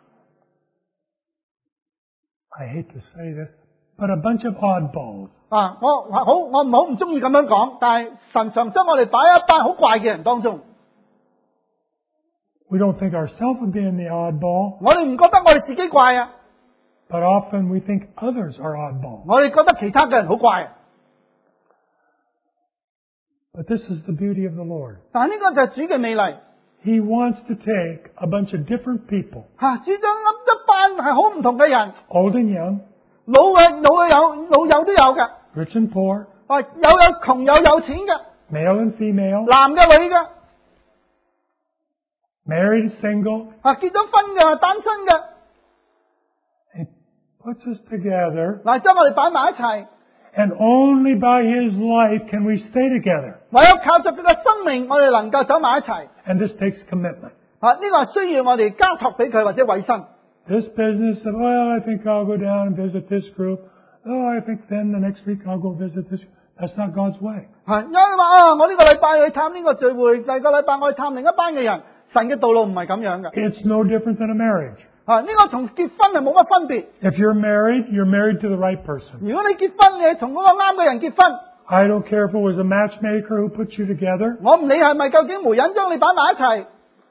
I hate to say this, but a bunch of oddballs. 啊！我好，我唔好唔中意咁樣講，但係神常將我哋擺喺一班好怪嘅人當中。 We don't think ourselves of being the oddball, 我哋唔覺得我哋自己怪啊， but often we think others are oddballs. 我哋覺得其他嘅人好怪啊。 But this is the beauty of the Lord. 但係呢個就係主嘅美麗。 He wants to take a bunch of different people, 吓、主將一班係好唔同嘅人， old and young, 老嘅老嘅有，老友都有嘅， rich and poor, 啊有有窮有有錢嘅， male and female, 男嘅女嘅， married, single. 啊結咗婚嘅單身嘅， He puts us together, 嗱將我哋擺埋一齊， and only by His life can we stay together. 唯有靠着佢嘅生命，我哋能夠走埋一齊。 And this takes commitment. 啊呢個係需要我哋交託俾佢或者委身。 This business of, well, I think I'll go down and visit this group. Oh, I think then the next week I'll go visit this. That's not God's way. 係因為話啊，我呢個禮拜去探呢個聚會，第二個禮拜我去探另一班嘅人。神嘅道路唔係咁樣嘅。 It's no different than a marriage. 啊，呢個同結婚係冇乜分別。 If you're married, you're married to the right person. 如果你結婚，你係同嗰個啱嘅人結婚。 I don't care if it was a matchmaker who put you together. 我唔理係咪究竟媒人將你擺埋一齊。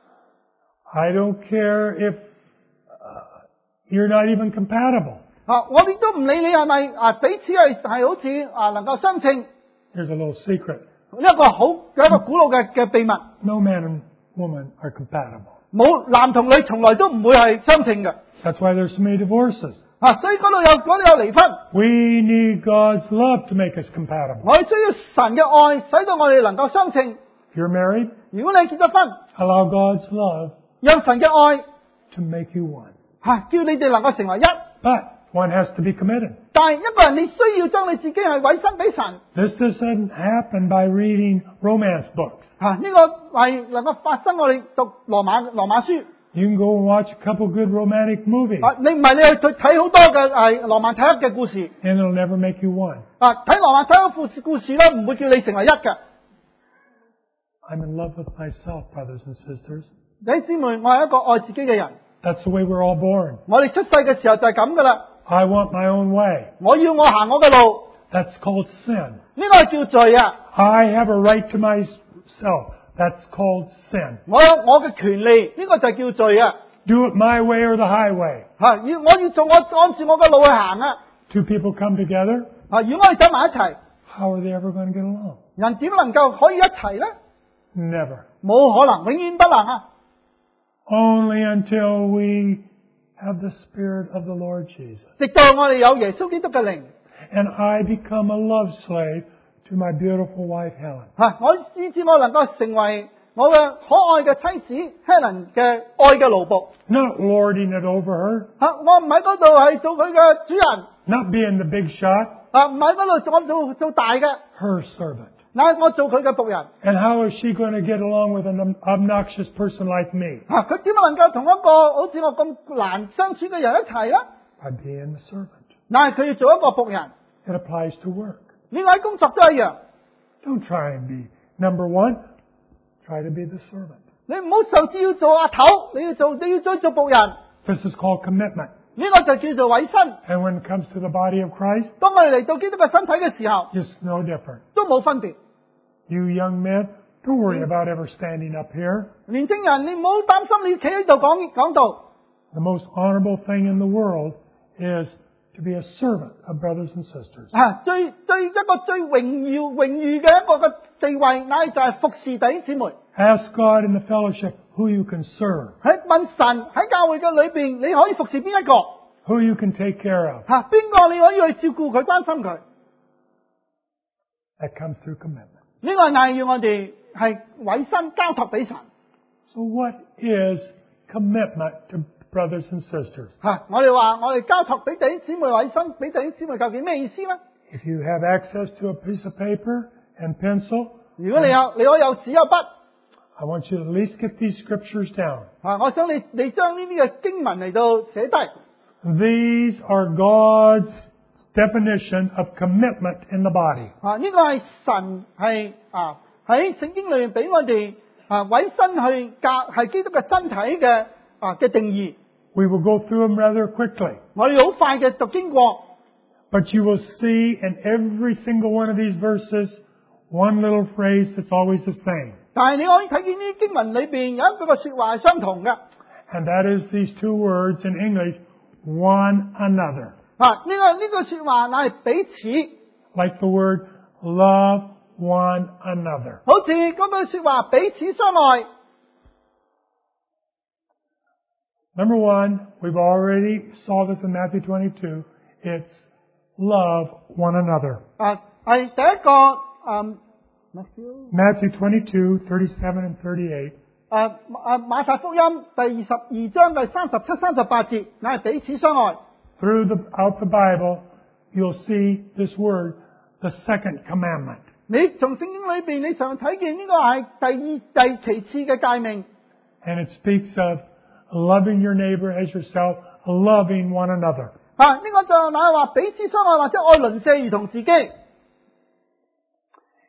I don't care if uh, you're not even compatible. 啊，我哋都唔理你係咪啊彼此係係好似啊能夠相稱。 Here's a little secret. 呢一個好有一個古老嘅嘅秘密。 No man and woman are compatible. 冇男同女從來都唔會係相稱嘅。 That's why there's so many divorces. 啊，所以嗰度有嗰度有離婚。 We need God's love to make us compatible. 我哋需要神嘅愛，使到我哋能夠相稱。 If you're married, 如果你結咗婚， allow God's love 讓神嘅愛 to make you one. 吓叫你哋能夠成為一。 But one has to be committed. 但係一個人你需要將你自己係委身俾神。 This doesn't happen by reading romance books. 吓呢個係能夠發生我哋讀羅馬羅馬書。 You can go and watch a couple good romantic movies, 啊，你唔係你去睇好多嘅係羅曼蒂克嘅故事。 and it'll never make you one. 啊，睇羅曼蒂克故事故事咧，唔會叫你成為一嘅。 I'm in love with myself, brothers and sisters. 弟兄姊妹，我係一個愛自己嘅人。 That's the way we're all born. 我哋出世嘅時候就係咁噶啦。 I want my own way. 我要我行我嘅路， That's called sin. 呢個係叫罪啊！ I have a right to myself. That's called sin. 我有我嘅權利，呢個就係叫罪啊！ Do it my way or the highway. 吓，要我要做我按住我嘅路去行啊！ Two people come together. 啊，如果我哋走埋一齊， How are they ever going to get along? 人點能夠可以一齊咧？ Never. 冇可能，永遠不能啊！ Only until we have the Spirit of the Lord Jesus. 直到我哋有耶穌基督嘅靈， And I become a love slave to my beautiful wife Helen. 吓我以至我能夠成為我嘅可愛嘅妻子 Helen 嘅愛嘅奴僕。 Not lording it over her. 吓，我唔喺嗰度係做佢嘅主人， Not being the big shot. 啊唔喺嗰度做做做大嘅， Her servant. 嗱我做佢嘅僕人。 And how is she going to get along with an obnoxious person like me? 吓佢點能夠同一個好似我咁難相處嘅人一齊咧？ By being the servant. 但係佢要做一個僕人， It applies to work. 呢個喺工作都一樣。 Don't try and be number one. Try to be the servant. 你唔好上次要做阿頭，你要做你要再做僕人， This is called commitment. 呢個就叫做委身。 And when it comes to the body of Christ, 當我哋嚟到基督嘅身體嘅時候， it's no different. 都冇分別。 You young men, don't worry about ever standing up here. 年青人，你唔好擔心，你企喺度講講道。 The most honorable thing in the world is to be a servant of brothers and sisters. 啊，最最一個最榮耀榮譽嘅一個嘅地位，乃就係服侍弟兄姊妹。 Ask God in the fellowship who you can serve, 喺問神喺教會嘅裏邊，你可以服侍邊一個？ who you can take care of. 吓，邊個你可以去照顧佢、關心佢？ That comes through commitment. 呢個乃係要我哋係委身交託俾神。 So what is commitment to brothers and sisters? 吓，我哋話我哋交託俾弟兄姊妹委身，俾弟兄姊妹究竟咩意思咧？ If you have access to a piece of paper and pencil, 如果你有你可以有紙有筆， I want you to at least get these scriptures down. 啊，我想你你將呢啲嘅經文嚟到寫低。 These are God's definition of commitment in the body. 啊，呢個係神係啊喺聖經裏面俾我哋啊委身去教係基督嘅身體嘅啊嘅定義。 We will go through them rather quickly. 我哋好快嘅讀經過， But you will see in every single one of these verses one little phrase that's always the same. 但係你可以睇見呢啲經文裏邊有一句嘅說話係相同嘅。 And that is these two words in English, one another. 啊，呢個呢句說話乃係彼此， Like the word love one another. 好似嗰句說話彼此相愛。 Number one, we've already saw this in Matthew twenty-two. It's love one another. 啊，係第一個嗯 Matthew twenty-two, thirty-seven and thirty-eight. 啊啊馬太福音第二十二章第三十七、三十八節，乃係彼此相愛。 Throughout the Bible, you'll see this word, the second commandment. 你從聖經裏邊，你常睇見呢個係第二第其次嘅誡命。 And it speaks of loving your neighbor as yourself, loving one another. 啊，呢、個就乃係話彼此相愛，或者愛鄰舍如同自己。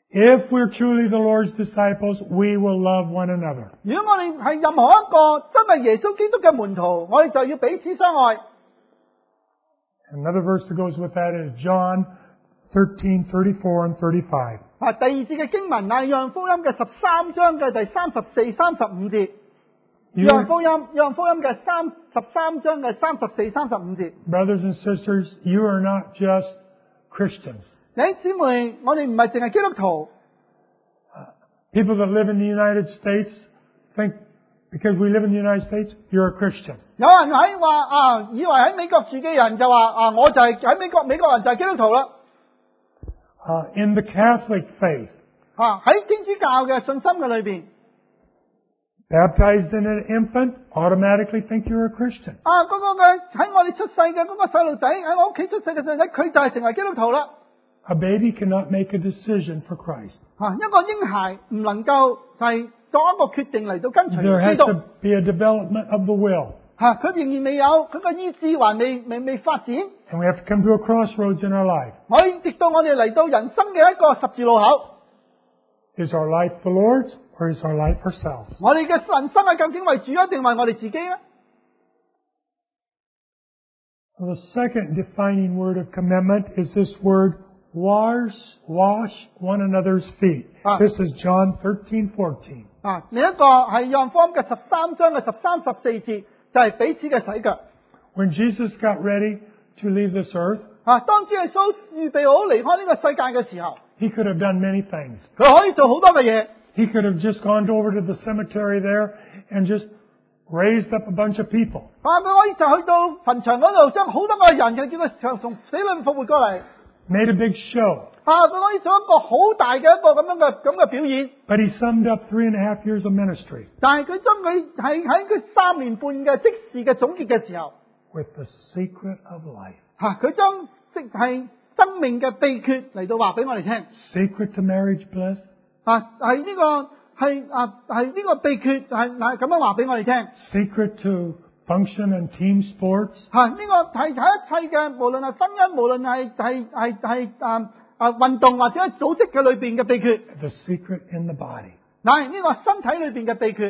If we're truly the Lord's disciples, we will love one another. 如果我哋係任何一個真係耶穌基督嘅門徒，我哋就要彼此相愛。 Another verse that goes with that is John thirteen, thirty-four and thirty-five. 啊，第二節嘅經文係約翰福音嘅十三章嘅第三十四、三十五節。約翰福音，約翰福音嘅三十三章嘅三十四、三十五節。 Brothers and sisters, you are not just Christians. 弟兄姊妹，我哋唔係淨係基督徒。 People that live in the United States think because we live in the United States, you're a Christian. 有人喺話啊，以為喺美國住嘅人就話啊，我就係喺美國，美國人就係基督徒啦。 Uh, in the Catholic faith, 啊，喺天主教嘅信心嘅裏邊， baptized in an infant, automatically think you're a Christian. 啊，嗰、個嘅喺我哋出世嘅嗰個細路仔喺我屋企出世嘅細路仔，佢就係成為基督徒啦。 A baby cannot make a decision for Christ. 啊，一個嬰孩唔能夠係作一個決定嚟到跟 There 隨 has 基督。 to be a development of the will. 吓，佢仍然未有，佢個意志還未未未發展。 And we have to come to a crossroads in our life. 我直到我哋嚟到人生嘅一個十字路口， Is our life the Lord's or is our life ourselves? 我哋嘅人生係究竟為主啊，定為我哋自己咧？ The second defining word of commitment is this word wash, wash one another's feet. Ah. This is John thirteen, fourteen. 啊，另一個係約翰福音嘅十三章嘅十三十四節，就係、是、彼此嘅洗腳。 When Jesus got ready to leave this earth, 啊，當主耶穌預備好離開呢個世界嘅時候， he could have done many things. 佢可以做好多嘅嘢。 He could have just gone over to the cemetery there and just raised up a bunch of people. 啊，佢可以就去到墳場嗰度，將好多個人嘅叫佢從死裏復活過嚟。 Made a big show. 啊，佢可以做一個好大嘅一個咁樣嘅咁嘅表演。 But he summed up three and a half years of ministry 但係佢將佢喺喺佢三年半嘅即時嘅總結嘅時候， with the secret of life. 吓佢將即係生命嘅秘訣嚟到話俾我哋聽。 Secret to marriage bliss. 啊，係呢、個係啊係呢個秘訣係係咁樣話俾我哋聽。 Secret to function and team sports. 吓呢、個係喺一切嘅，無論係婚姻，無論係係係係啊啊運動或者喺組織嘅裏邊嘅秘訣， The secret in the body. 嗱呢個身體裏邊嘅秘訣，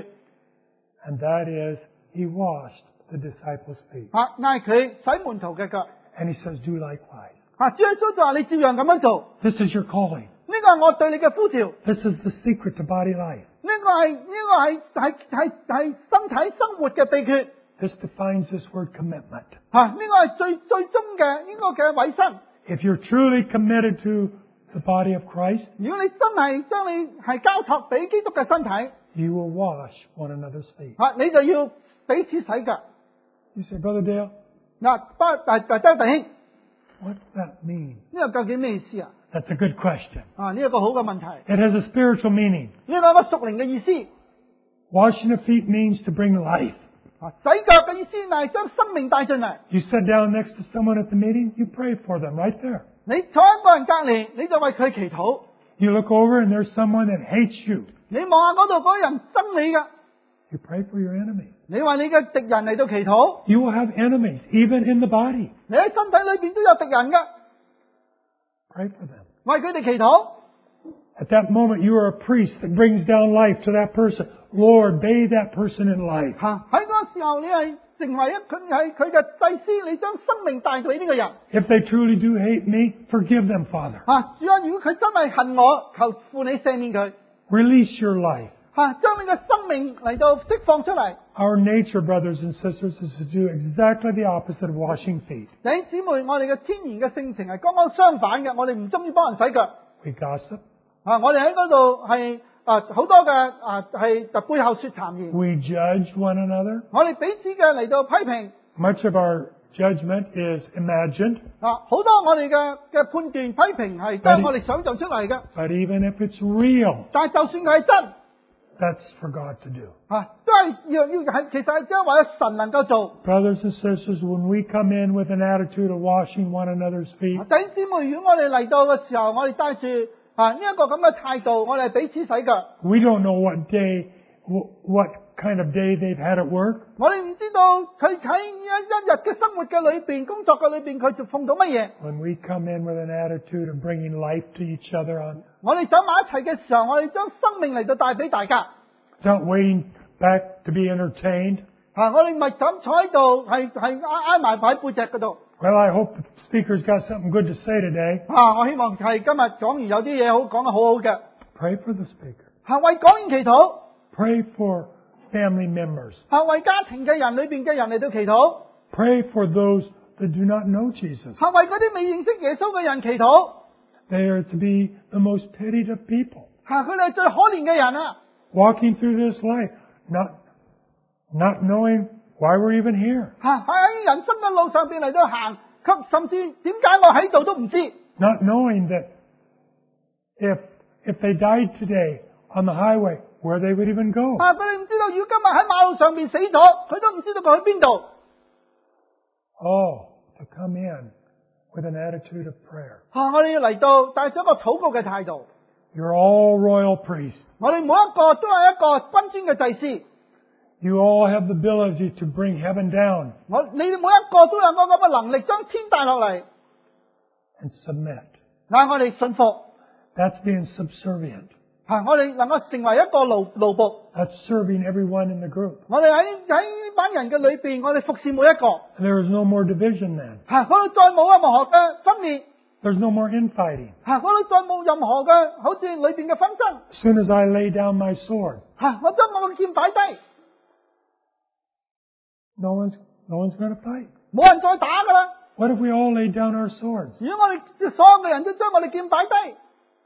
And that is, he washed the disciples' feet. 啊嗌佢洗門徒嘅腳。 And he says, do likewise. 啊，主耶穌就話你照樣咁樣做， This is your calling. 呢個係我對你嘅呼召。 This is the secret to body life. 呢個係呢個係係係係身體生活嘅秘訣。 This defines this word commitment. 吓、呢、個係最最終嘅呢個嘅委身。 If you're truly committed to the body of Christ, 如果你真係將你係交託俾基督嘅身體， you will wash one another's feet. 吓、你就要彼此洗腳。 You say, Brother Dale, 嗱，不大大家弟兄， what's that mean? 呢個究竟咩意思啊？ That's a good question. 啊，呢一個好嘅問題。 It has a spiritual meaning. 呢個係一個屬靈嘅意思。 Washing the feet means to bring life. 啊，洗腳嘅意思係將生命帶進嚟。 You sit down next to someone at the meeting, you pray for them right there. 你坐喺一個人隔離，你就為佢祈禱。 You look over and there's someone that hates you. 你望下嗰度嗰個人憎你㗎， You pray for your enemies. 你為你嘅敵人嚟到祈禱。 You will have enemies, even in the body. 你喺身體裏邊都有敵人㗎， Pray for them. 為佢哋祈禱。 At that moment, you are a priest that brings down life to that person. Lord, bathe that person in life. 吓喺嗰個時候，你係成為一佢係佢嘅祭司，你將生命帶俾呢個人。 If they truly do hate me, forgive them, Father. 吓、主啊，如果佢真係恨我，求父你赦免佢。 Release your life. 吓、將你嘅生命嚟到釋放出嚟。 Our nature, brothers and sisters, is to do exactly the opposite of washing feet. 弟兄姊妹，我哋嘅天然嘅性情係剛剛相反嘅，我哋唔中意幫人洗腳。 We gossip. 啊，我哋喺嗰度係啊好多嘅啊係就背後說讒言。 We judge one another. 我哋彼此嘅嚟到批評。 Much of our judgment is imagined. 啊，好多我哋嘅嘅判斷批評係都係我哋想象出嚟嘅。 But even if it's real, 但係就算佢係真， that's for God to do. 啊，都係要要係其實係因為神能夠做。 Brothers and sisters, when we come in with an attitude of washing one another's feet, 弟兄姊妹，如果我哋嚟到嘅時候，我哋帶住啊呢一個咁嘅態度，我哋彼此洗腳。 we don't know what day wh- what kind of day they've had at work. 我哋唔知道佢喺一一日嘅生活嘅裏邊、工作嘅裏邊，佢就碰到乜嘢。 When we come in with an attitude of bringing life to each other, on 我哋走埋一齊嘅時候，我哋將生命嚟到帶俾大家。 not waiting back to be entertained. 啊！我哋唔係咁坐喺度，係係挨挨埋喺背脊嗰度。 Well, I hope the speaker's got something good to say today. 啊！我希望係今日講完有啲嘢好講得好好嘅。 Pray for the speaker. 係為講員祈禱， Pray for family members. 係為家庭嘅人裏邊嘅人嚟到祈禱， Pray for those that do not know Jesus. 係為嗰啲未認識耶穌嘅人祈禱。 They are to be the most pitied of people. 係佢哋係最可憐嘅人啊！ Walking through this life, not, not knowing why we're even here. 嚇喺人生嘅路上邊嚟到行，及甚至點解我喺度都唔知。 Not knowing that if, if they died today on the highway, where they would even go. 啊！佢哋唔知道，如果今日喺馬路上邊死咗，佢都唔知道佢去邊度。 Oh, to come in with an attitude of prayer. 啊！我哋要嚟到帶咗一個禱告嘅態度。 You're all royal priests. 我哋每一個都係一個君尊嘅祭司。 You all have the ability to bring heaven down 我你哋每一個都有嗰咁嘅能力，將天帶落嚟。 and submit. 嗱，我哋信服， That's being subservient. 嚇我哋能夠成為一個奴奴僕。 That's serving everyone in the group. 我哋喺喺呢班人嘅裏邊，我哋服侍每一個。 There is no more division then. 嚇嗰度再冇任何嘅分裂， There's no more infighting. 嚇嗰度再冇任何嘅好似裏邊嘅紛爭。 As soon as I lay down my sword, 嚇我將我嘅劍擺低， no one's, no one's going to fight. 冇人再打噶啦。 What if we all laid down our swords 如果我哋所有嘅人都將我哋劍擺低，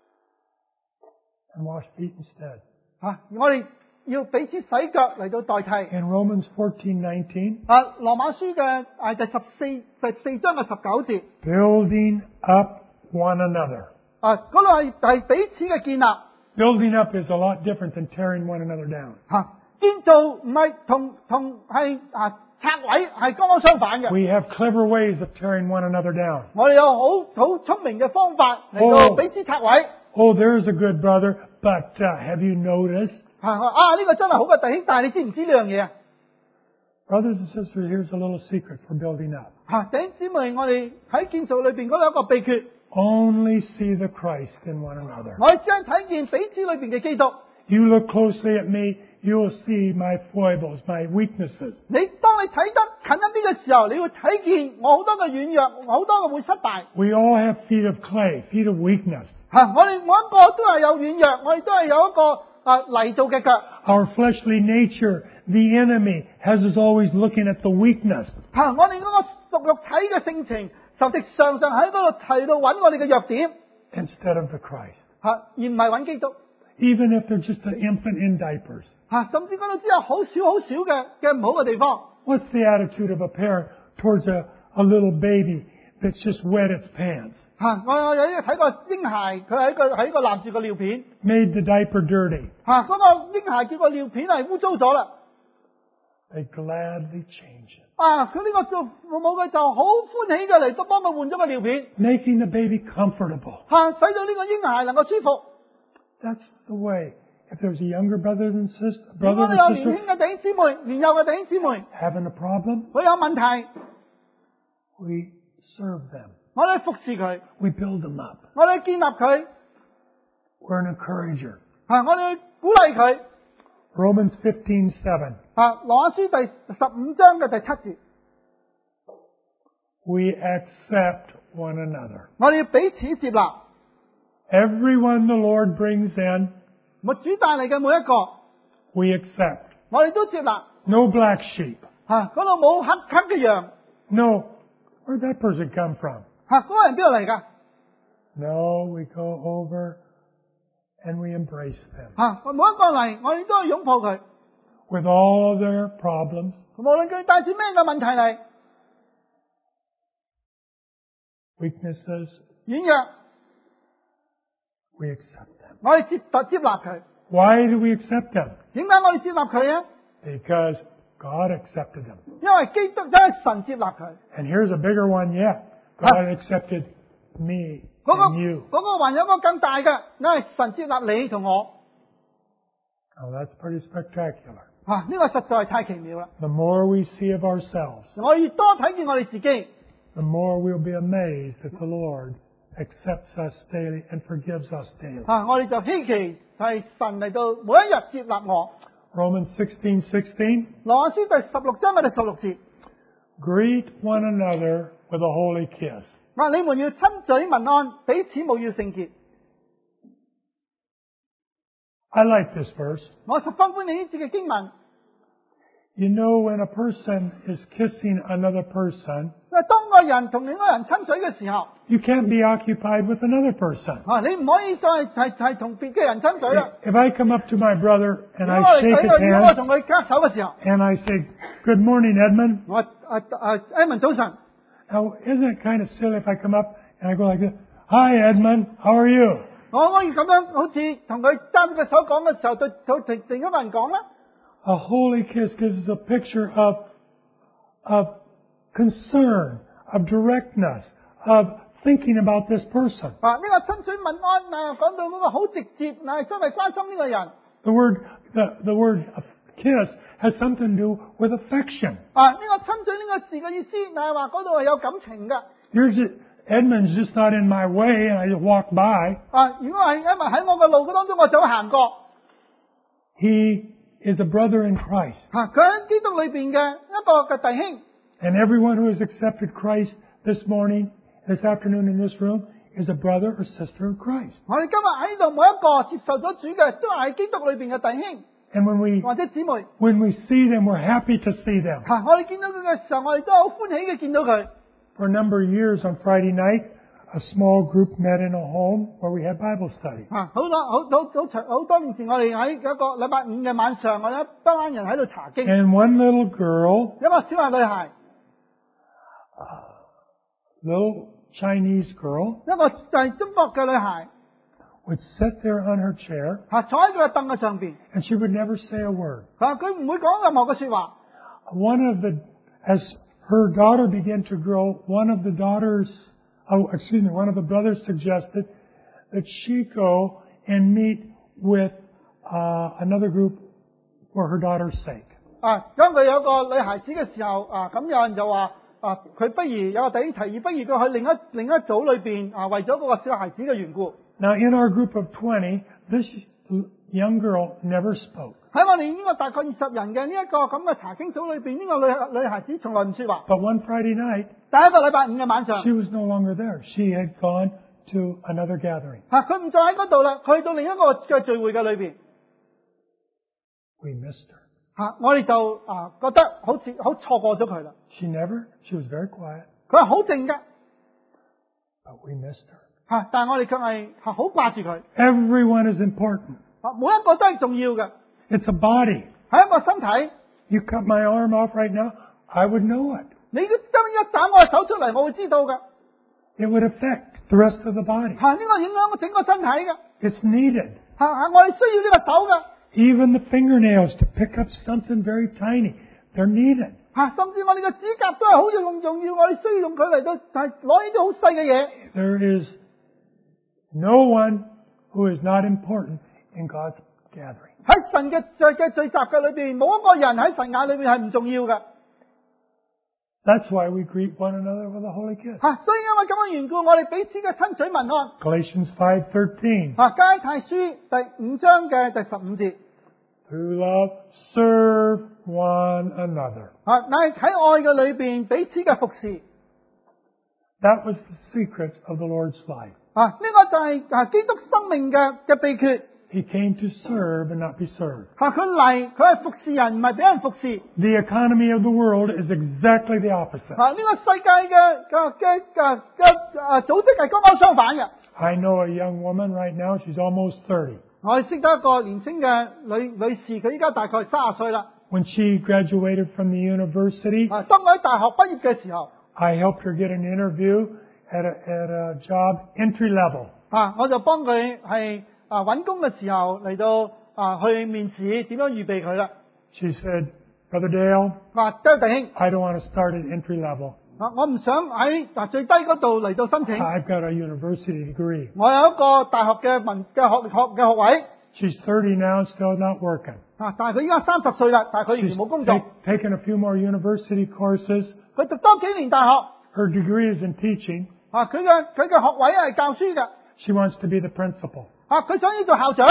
and wash feet instead? 嚇我哋要彼此洗腳嚟到代替。 In Romans fourteen nineteen, 啊，羅馬書嘅啊第十四第四章嘅十九節， building up one another. 啊嗰度係係彼此嘅建立。 Building up is a lot different than tearing one another down. 吓，建造唔係同同係啊拆毀，係剛剛相反嘅。 We have clever ways of tearing one another down. 我哋有好好聰明嘅方法嚟到彼此拆毀。 Oh, there's a good brother, but uh, have you noticed? 吓啊呢個真係好嘅弟兄，但係你知唔知呢樣嘢啊？ Brothers and sisters, here's a little secret for building up. 吓弟兄姊妹，我哋喺建造裏邊嗰度有一個秘訣， Only see the Christ in one another. 我哋只係睇見彼此裏邊嘅基督。 You look closely at me, you will see my foibles, my weaknesses. 你當你睇得近一啲嘅時候，你會睇見我好多嘅軟弱，好多嘅會失敗。 We all have feet of clay, feet of weakness. 吓、我哋每一個都係有軟弱，我哋都係有一個啊泥造嘅腳。 Our fleshly nature, the enemy, has us always looking at the weakness. 吓、我哋嗰個屬肉體嘅性情，就直常常喺嗰度提到揾我哋嘅弱點， instead of the Christ. 吓、而唔係揾基督。 Even if they're just an infant in diapers. 吓、甚至嗰度只有好少好少嘅嘅唔好嘅地方。 What's the attitude of a parent towards a, a little baby that's just wet its pants? 吓、我我有啲睇過嬰孩，佢喺個喺個攬住個尿片， Made the diaper dirty. 吓、嗰、個嬰孩叫個尿片係污糟咗啦。 They gladly change it. 啊，佢呢個做父母嘅就好歡喜嘅嚟都幫佢換咗個尿片， Making the baby comfortable. 吓、使到呢個嬰孩能夠舒服。 That's the way. If there's a younger brother than sister, 如 brother 果你 or 有年 sister 輕嘅弟兄姊妹、年幼嘅弟兄姊妹， having a problem, 佢有問題， we serve them. 我哋服侍佢， We build them up. 我哋建立佢， We're an encourager. 吓、我哋鼓勵佢。 Romans fifteen seven. 啊，羅馬書第十五章嘅第七節， We accept one another. 我哋要彼此接納， Everyone the Lord brings in, 我主帶嚟嘅每一個， we accept. 我哋都接納。 No black sheep. 吓、嗰度冇黑黑嘅羊， No. Where'd that person come from? 吓、嗰、個人邊度嚟㗎？ No, we go over and we embrace them 吓、每一個嚟，我哋都要擁抱佢， with all their problems. 無論佢帶住咩嘅問題嚟， Weaknesses, 軟弱， we accept them. 我哋接接納佢。 Why do we accept them? 點解我哋接納佢啊？ Because God accepted them. 因為基督因為神接納佢。 And here's a bigger one yet. God accepted me 嗰、個 and you. 嗰、個還有一個更大嘅，因為神接納你同我。 Now that's pretty spectacular. 啊，呢、個實在係太奇妙啦！ The more we see of ourselves, 我越多睇見我哋自己， the more we'll be amazed that the Lord accepts us daily and forgives us daily. 啊，我哋就希奇係神嚟到每一日接納我。 Romans sixteen sixteen, 羅馬書第十六章嘅第十六節， greet one another with a holy kiss. 話你們要親嘴問安，彼此務要聖潔。 I like this verse. 我十分歡迎呢節嘅經文， You know, when a person is kissing another person, 因為當個人同另一個人親嘴嘅時候， you can't be occupied with another person. 啊，你唔可以再係係同別嘅人親嘴啦。 If I come up to my brother 如 and 果 I 我哋 shake 睇 his 到，如果我 hand 同佢握手嘅時候， and I say, good morning, Edmund. 我啊啊 Edmund 早晨， Now, isn't it kind of silly if I come up and I go like this? Hi, Edmund. How are you? 我可以咁樣好似同佢揸住個手講嘅時候，對對另另一個人講啦。 A holy kiss gives us a picture of, of concern, of directness, of thinking about this person. 啊，呢、個親嘴問安啊，講到嗰個好直接，嗱、真係關心呢個人。 The word, the, the word kiss has something to do with affection. 啊，呢、個親嘴呢個字嘅意思，嗱係話嗰度係有感情嘅。 Here's it. Edmund's just not in my way and I just walk by. 啊，如果係因為喺我嘅路嘅當中，我就行過。 He is a brother in Christ. 啊，佢喺基督裏邊嘅一個嘅弟兄。 And everyone who has accepted Christ this morning, this afternoon in this room, is a brother or sister of Christ. 我哋今日喺度每一個接受咗主嘅，都係喺基督裏邊嘅弟兄 And when we, 或者姊妹。 when we see them, we're happy to see them. 啊，我哋見到佢嘅時候，我哋都好歡喜嘅見到佢。 For a number of years on Friday night, a small group met in a home where we had Bible study. 啊，好多好好好長好多年前，我哋喺一個禮拜五嘅晚上，我哋一班人喺度查經。 And one little girl, 有個小孩女孩， little Chinese girl, 一個就係中國嘅女孩， would sit there on her chair 啊，坐喺佢嘅凳嘅上邊， and she would never say a word. 啊，佢唔會講任何嘅說話。 One of the, as her daughter began to grow, one of the daughters, oh, excuse me, one of the brothers suggested that she go and meet with uh, another group for her daughter's sake. 啊，當佢有個女孩子嘅時候，啊，咁有人就話，啊，佢不如有個弟兄提議，不如佢去另一另一組裏邊，啊，為咗嗰個小孩子嘅緣故。 Now, in our group of twenty, this young girl never spoke. 喺我哋呢個大概二十人嘅呢一個咁嘅查經組裏邊，呢、個女女孩子從來唔說話。 But one Friday night, 第一個禮拜五嘅晚上， she was no longer there. She had gone to another gathering. 啊，佢唔再喺嗰度啦，佢去到另一個嘅聚會嘅裏邊。 We missed her. 啊，我哋就啊覺得好似好錯過咗佢啦。 She never, she was very quiet, 佢係好靜嘅， but we missed her. 啊，但係我哋卻係係好掛住佢。 Everyone is important. 啊，每一個都係重要嘅， It's a body. 係一個身體。 You cut my arm off right now, I would know it. 你今一斬我嘅手出嚟，我會知道嘅。 It would affect the rest of the body. 係呢個影響我整個身體嘅。 It's needed. 係係我哋需要呢個手嘅。 Even the fingernails to pick up something very tiny, they're needed. 嚇，甚至我哋嘅指甲都係好用重要，我哋需要用佢嚟到係攞呢啲好細嘅嘢。 There is no one who is not important in God's gathering. 喺神嘅聚嘅聚集嘅裏邊，冇一個人喺神眼裏邊係唔重要嘅。 That's why we greet one another with a holy kiss. 嚇，所以因為咁嘅緣故，我哋彼此嘅親嘴問安。 Galatians five thirteen. 嚇，加拉太書第五章嘅第十五節。 Through love, serve one another. 啊，乃係喺愛嘅裏邊彼此嘅服侍。 That was the secret of the Lord's life. 啊，呢、個就係啊基督生命嘅嘅秘訣。 He came to serve and not be served. 嚇，佢嚟佢係服侍人，唔係俾人服侍。 The economy of the world is exactly the opposite. 啊，呢、個世界嘅嘅嘅嘅嘅啊組織係剛剛相反嘅。 I know a young woman right now, she's almost thirty. 我哋識得一個年輕嘅女女士，佢依家大概三十歲啦。 When she graduated from the university, 啊，當佢喺大學畢業嘅時候， I helped her get an interview at a, at a job entry level. 啊，我就幫佢係啊揾工嘅時候嚟到啊去面試，點樣預備佢啦。 She said, Brother Dale, 啊，周弟兄， I don't want to start at entry level. 啊，我唔想喺啊最低嗰度嚟到申請。 I've got a university degree. 我有一個大學嘅文嘅學學嘅學位。 She's thirty now, still not working. 啊，但係佢依家三十歲啦，但係佢仍 She's 然冇工作。 take, taken a few more university courses. 佢讀多幾年大學， Her degree is in teaching. 啊，佢嘅佢嘅學位係教書嘅， She wants to be the principal. 啊，佢想要做校長。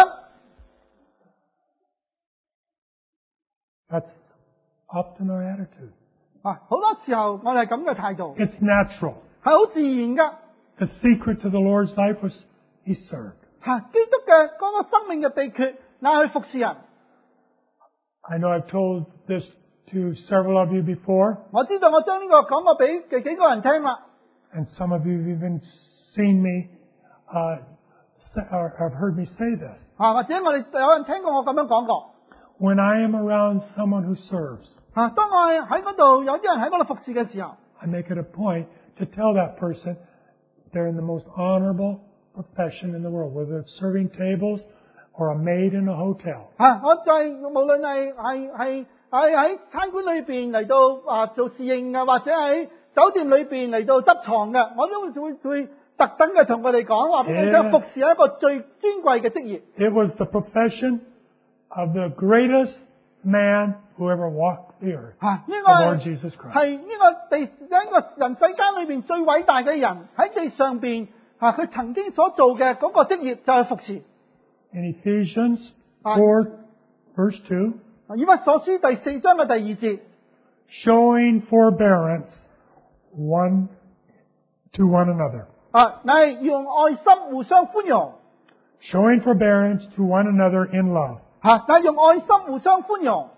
That's often our attitude. 啊，好多時候我哋係咁嘅態度， It's natural. 係好自然噶。 The secret to the Lord's life was He served. 吓、啊，基督嘅嗰個生命嘅秘訣，乃係去服侍人。 I know I've told this to several of you before, 我知道我將呢個講過俾嘅幾個人聽啦。 and some of you have even seen me uh, say, or have heard me say this. 啊，或者我哋有人聽過我咁樣講過。 When I am around someone who serves, 啊，當我喺嗰度有啲人喺嗰度服侍嘅時候， I make it a point to tell that person they're in the most honorable profession in the world, whether it's serving tables or a maid in a hotel. 啊，我就係無論係係係係喺餐館裏邊嚟到啊做侍應嘅，或者喺酒店裏邊嚟到執床嘅，我都會會會特登嘅同佢哋講話俾佢聽， Yeah. 服侍係一個最尊貴嘅職業。 It was the profession of the greatest man who ever walked the earth, 啊，呢、 the 個 Lord Jesus Christ. 係呢個地喺個人世間裏邊最偉大嘅人喺地上邊啊，佢曾經所做嘅嗰個職業就係服侍。 In Ephesians Ah. four, verse two, 啊，以弗所書第四章嘅第二節， showing forbearance one to one another. 啊，乃係用愛心互相寬容， Showing forbearance to one another in love. 吓，乃係用愛心互相寬容。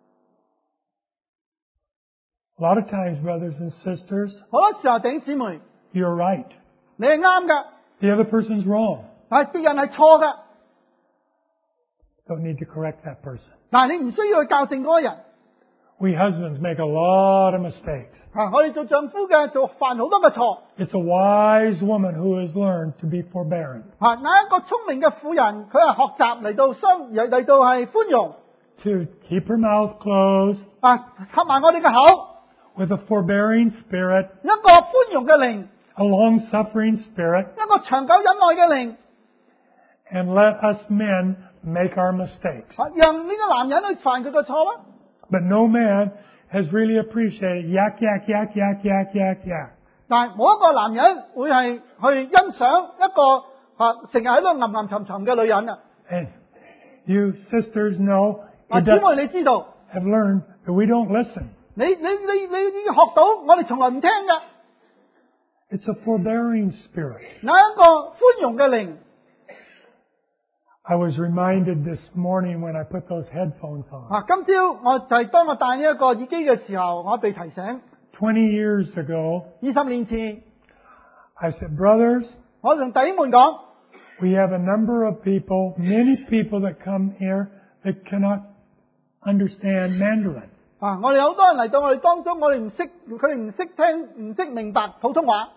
A lot of times, brothers and sisters, 好多時候，弟兄姊妹， you're right. 你係啱噶， The other person's wrong. 但係別人係錯噶， Don't need to correct that person. 但係你唔需要去校正嗰個人。 We husbands make a lot of mistakes. 啊，我哋做丈夫嘅做犯好多嘅錯。 It's a wise woman who has learned to be forbearing, 啊，那一個聰明嘅婦人，佢係學習嚟到相嚟到係寬容。 to keep her mouth closed 啊，合埋我哋嘅口， with a forbearing spirit, 一個寬容嘅靈， a long-suffering spirit, 一個長久忍耐嘅靈。 and let us men make our mistakes. 啊，讓呢個男人去犯佢嘅錯啦。 But no man has really appreciated yak, yak, yak, yak, yak, yak, yak. 但係冇一個男人會係去欣賞一個啊成日喺度吟吟沉沉嘅女人啊！ And you sisters know, 啊， it 姊 does- 妹你知道， have learned that we don't listen. 你你你你已經學到，我哋從來唔聽嘅， It's a forbearing spirit. 那一個寬容嘅靈。 I was reminded this morning when I put those headphones on. 啊，今朝我就係當我戴呢一個耳機嘅時候，我被提醒， Twenty years ago, 二十年前， I said, brothers, 我同弟兄們講， we have a number of people, many people that come here that cannot understand Mandarin. 啊，我哋有好多人嚟到我哋當中，我哋唔識，佢哋唔識聽，唔識明白普通話。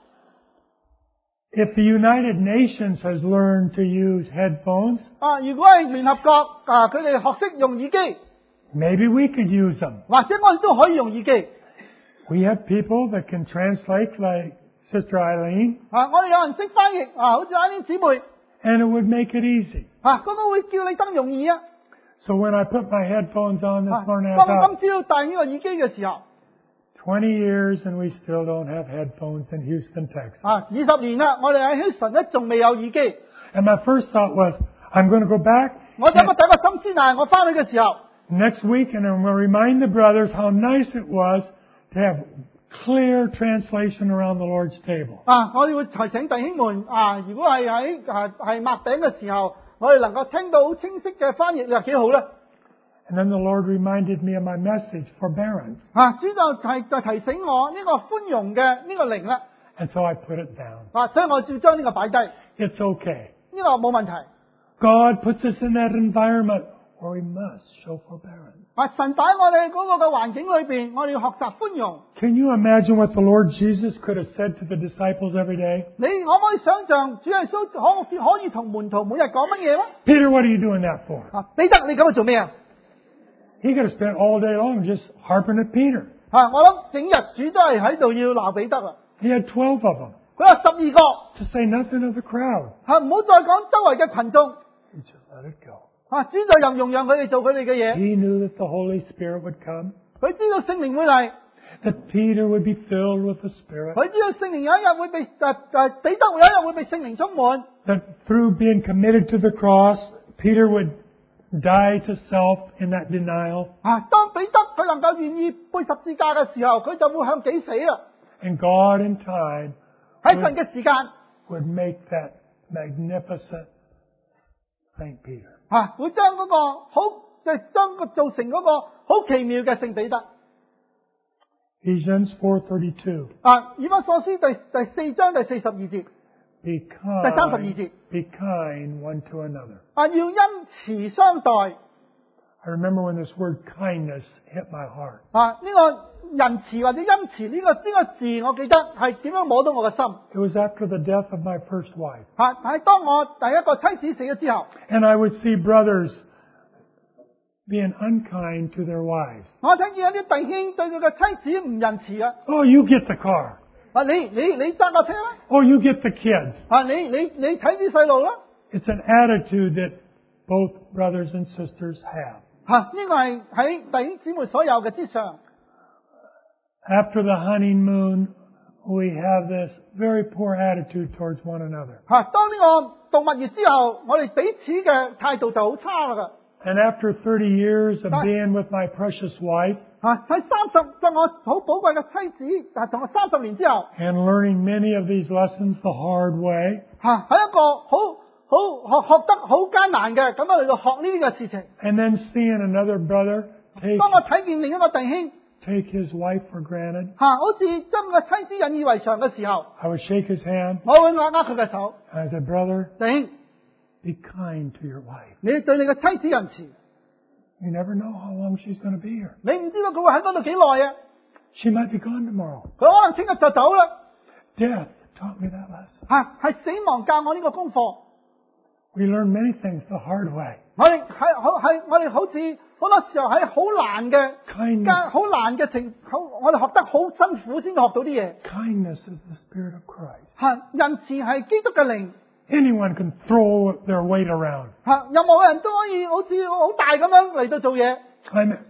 If the United Nations has learned to use headphones, 啊，如果係聯合國啊，佢哋學識用耳機， maybe we could use them. 或者我哋都可以用耳機。 We have people that can translate like Sister Eileen, 啊，我哋有人識翻譯啊，好似阿啲姊妹 and it would make it easy. 啊，嗰、個會叫你得容易啊。 So when I put my headphones on this 啊 morning, I 當我 thought, 今朝戴呢個耳機嘅時候， twenty years and we still don't have headphones in Houston, Texas. 啊，二十年啦，我哋喺 Houston 咧仲未有耳機。 And my first thought was, I'm going to go back 我第一個第一個心思係我翻去嘅時候， next week and I'm going to remind the brothers how nice it was to have clear translation around the Lord's table. 啊，我哋會提醒弟兄們啊，如果係喺啊係擘餅嘅時候，我哋能夠聽到好清晰嘅翻譯，又幾好咧。 And then the Lord reminded me of my message, forbearance. 啊，主就提就提醒我呢個寬容嘅呢個靈啦。 And so I put it down. 啊，所以我要將呢個擺低，呢 It's okay. 個冇問題。 God puts us in that environment where we must show forbearance. 啊，神擺我哋嗰個嘅環境裏邊，我哋要學習寬容。 Can you imagine what the Lord Jesus could have said to the disciples every day? 你可唔可以想象主耶穌可可以同門徒每日講乜嘢咧？ Peter, what are you doing that for? 啊，彼得你咁去做咩啊？ He could have spent all day long just harping at Peter. 啊，我諗整日主都係喺度要鬧彼得啊。 He had twelve of them, 佢話十二個， to say nothing of the crowd. 係唔好再講周圍嘅群眾。 He just let it go. 啊，主就任容讓佢哋做佢哋嘅嘢。 He knew that the Holy Spirit would come, 佢知道聖靈會嚟， that Peter would be filled with the Spirit, 佢知道聖靈有一日會被誒誒彼得有一日會被聖靈充滿。 that through being committed to the cross, Peter would die to self in that denial, 啊，當彼得佢能夠願意背十字架嘅時候，佢就會向己死啦。 and God in time 喺神嘅時間， would make that magnificent Saint Peter. 啊，會將嗰個好即係將個造成嗰個好奇妙嘅聖彼得。 Ephesians four thirty-two. 啊，以弗所書第第四章第四十二節， Be 第三十二 kind, 節， be kind one to another. 啊，要恩慈相待。 I remember when this word kindness hit my heart. 啊，呢、個仁慈或者恩慈呢、個呢、個字，我記得係點樣摸到我嘅心。 It was after the death of my first wife. 啊，係當我第一個妻子死咗之後， And I would see brothers being unkind to their wives. 我睇見有啲弟兄對佢嘅妻子唔仁慈啊！ Oh, you get the car. 啊，你你你揸架車啦！ Oh, you get the kids. 啊，你你你睇啲細路啦！ It's an attitude that both brothers and sisters have. 吓、呢、個係喺弟兄姊妹所有嘅之上。 After the honeymoon, we have this very poor attitude towards one another. 吓、當呢個度蜜月之後，我哋彼此嘅態度就好差噶。 And after thirty years of being with my precious wife 吓、喺三十在我好寶貴嘅妻子，但係同我三十年之後， and learning many of these lessons the hard way, 吓、喺一個好好學學得好艱難嘅咁樣嚟到學呢啲嘅事情。 and then seeing another brother take 當我睇見另一個弟兄 take his wife for granted, 吓、好似將個妻子引以為常嘅時候， I would shake his hand 我會握握佢嘅手， and I said, brother, 弟兄， be kind to your wife. 你對你嘅妻子仁慈， You never know how long she's going to be here. 你唔知道佢會喺嗰度幾耐啊！ She might be gone tomorrow. 佢可能聽日就走啦。 Death taught me that lesson. 吓、係死亡教我呢個功課。 We learn many things the hard way. 我哋係好係我哋好似好多時候喺好難嘅 Kindness, 間好難嘅情，好我哋學得好辛苦先至學到啲嘢。 kindness is the Spirit of Christ. 吓、仁慈係基督嘅靈。 Anyone can throw their weight around. 吓、任何人都可以好似好大咁樣嚟到做嘢。 I'm one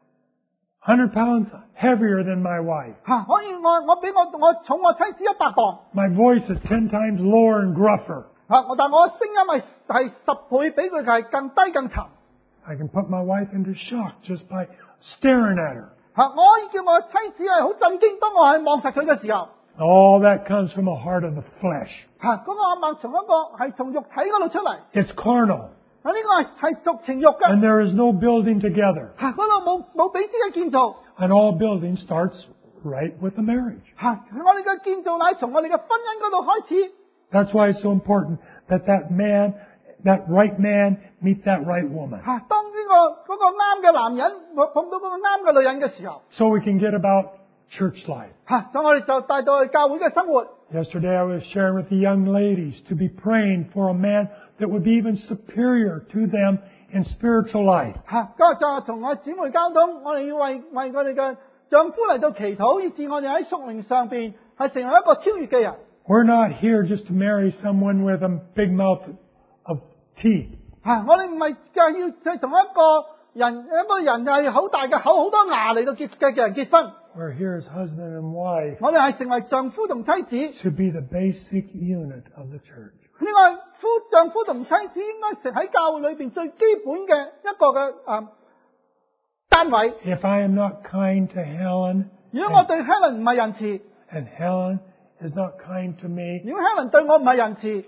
hundred pounds heavier than my wife. 吓、可以我我比我我重我妻子一百磅。 My voice is ten times lower and gruffer. 吓、我但我嘅聲音係係十倍比佢係更低更沉。 I can put my wife into shock just by staring at her. 吓、我可以叫我嘅妻子係好震驚，當我係望實佢嘅時候。 All that comes from a heart of the flesh. 吓、嗰、個阿默從一個係從肉體嗰度出嚟。 It's carnal. 啊，呢個係係屬情欲嘅。 And there is no building together. 吓、嗰度冇冇彼此嘅建造。 And all building starts right with the marriage. 吓、我哋嘅建造乃從我哋嘅婚姻嗰度開始。 That's why it's so important that that man, that right man, meet that right woman. 吓、當呢、個嗰、個啱嘅男人碰到嗰個啱嘅女人嘅時候， So we can get about church life. 吓、所以我哋就帶到去教會嘅生活。 Yesterday I was sharing with the young ladies to be praying for a man that would be even superior to them in spiritual life. 吓、今日就同我姊妹交通，我哋要為為我哋嘅丈夫嚟到祈禱，以致我哋喺屬靈上邊係成為一個超越嘅人。 We're not here just to marry someone with a big mouth of teeth. 吓、我哋唔係就係要即係同一個人一個人係好大嘅口好多牙嚟到結嘅嘅人結婚。 We're here as husband and wife 我哋係成為丈夫同妻子。 to be the basic unit of the church. 呢個夫丈夫同妻子應該成喺教會裏邊最基本嘅一個嘅誒單位。 If I am not kind to Helen 如果我對 Helen 唔係仁慈， and Helen is not kind to me, 如果 Helen 對我唔係仁慈，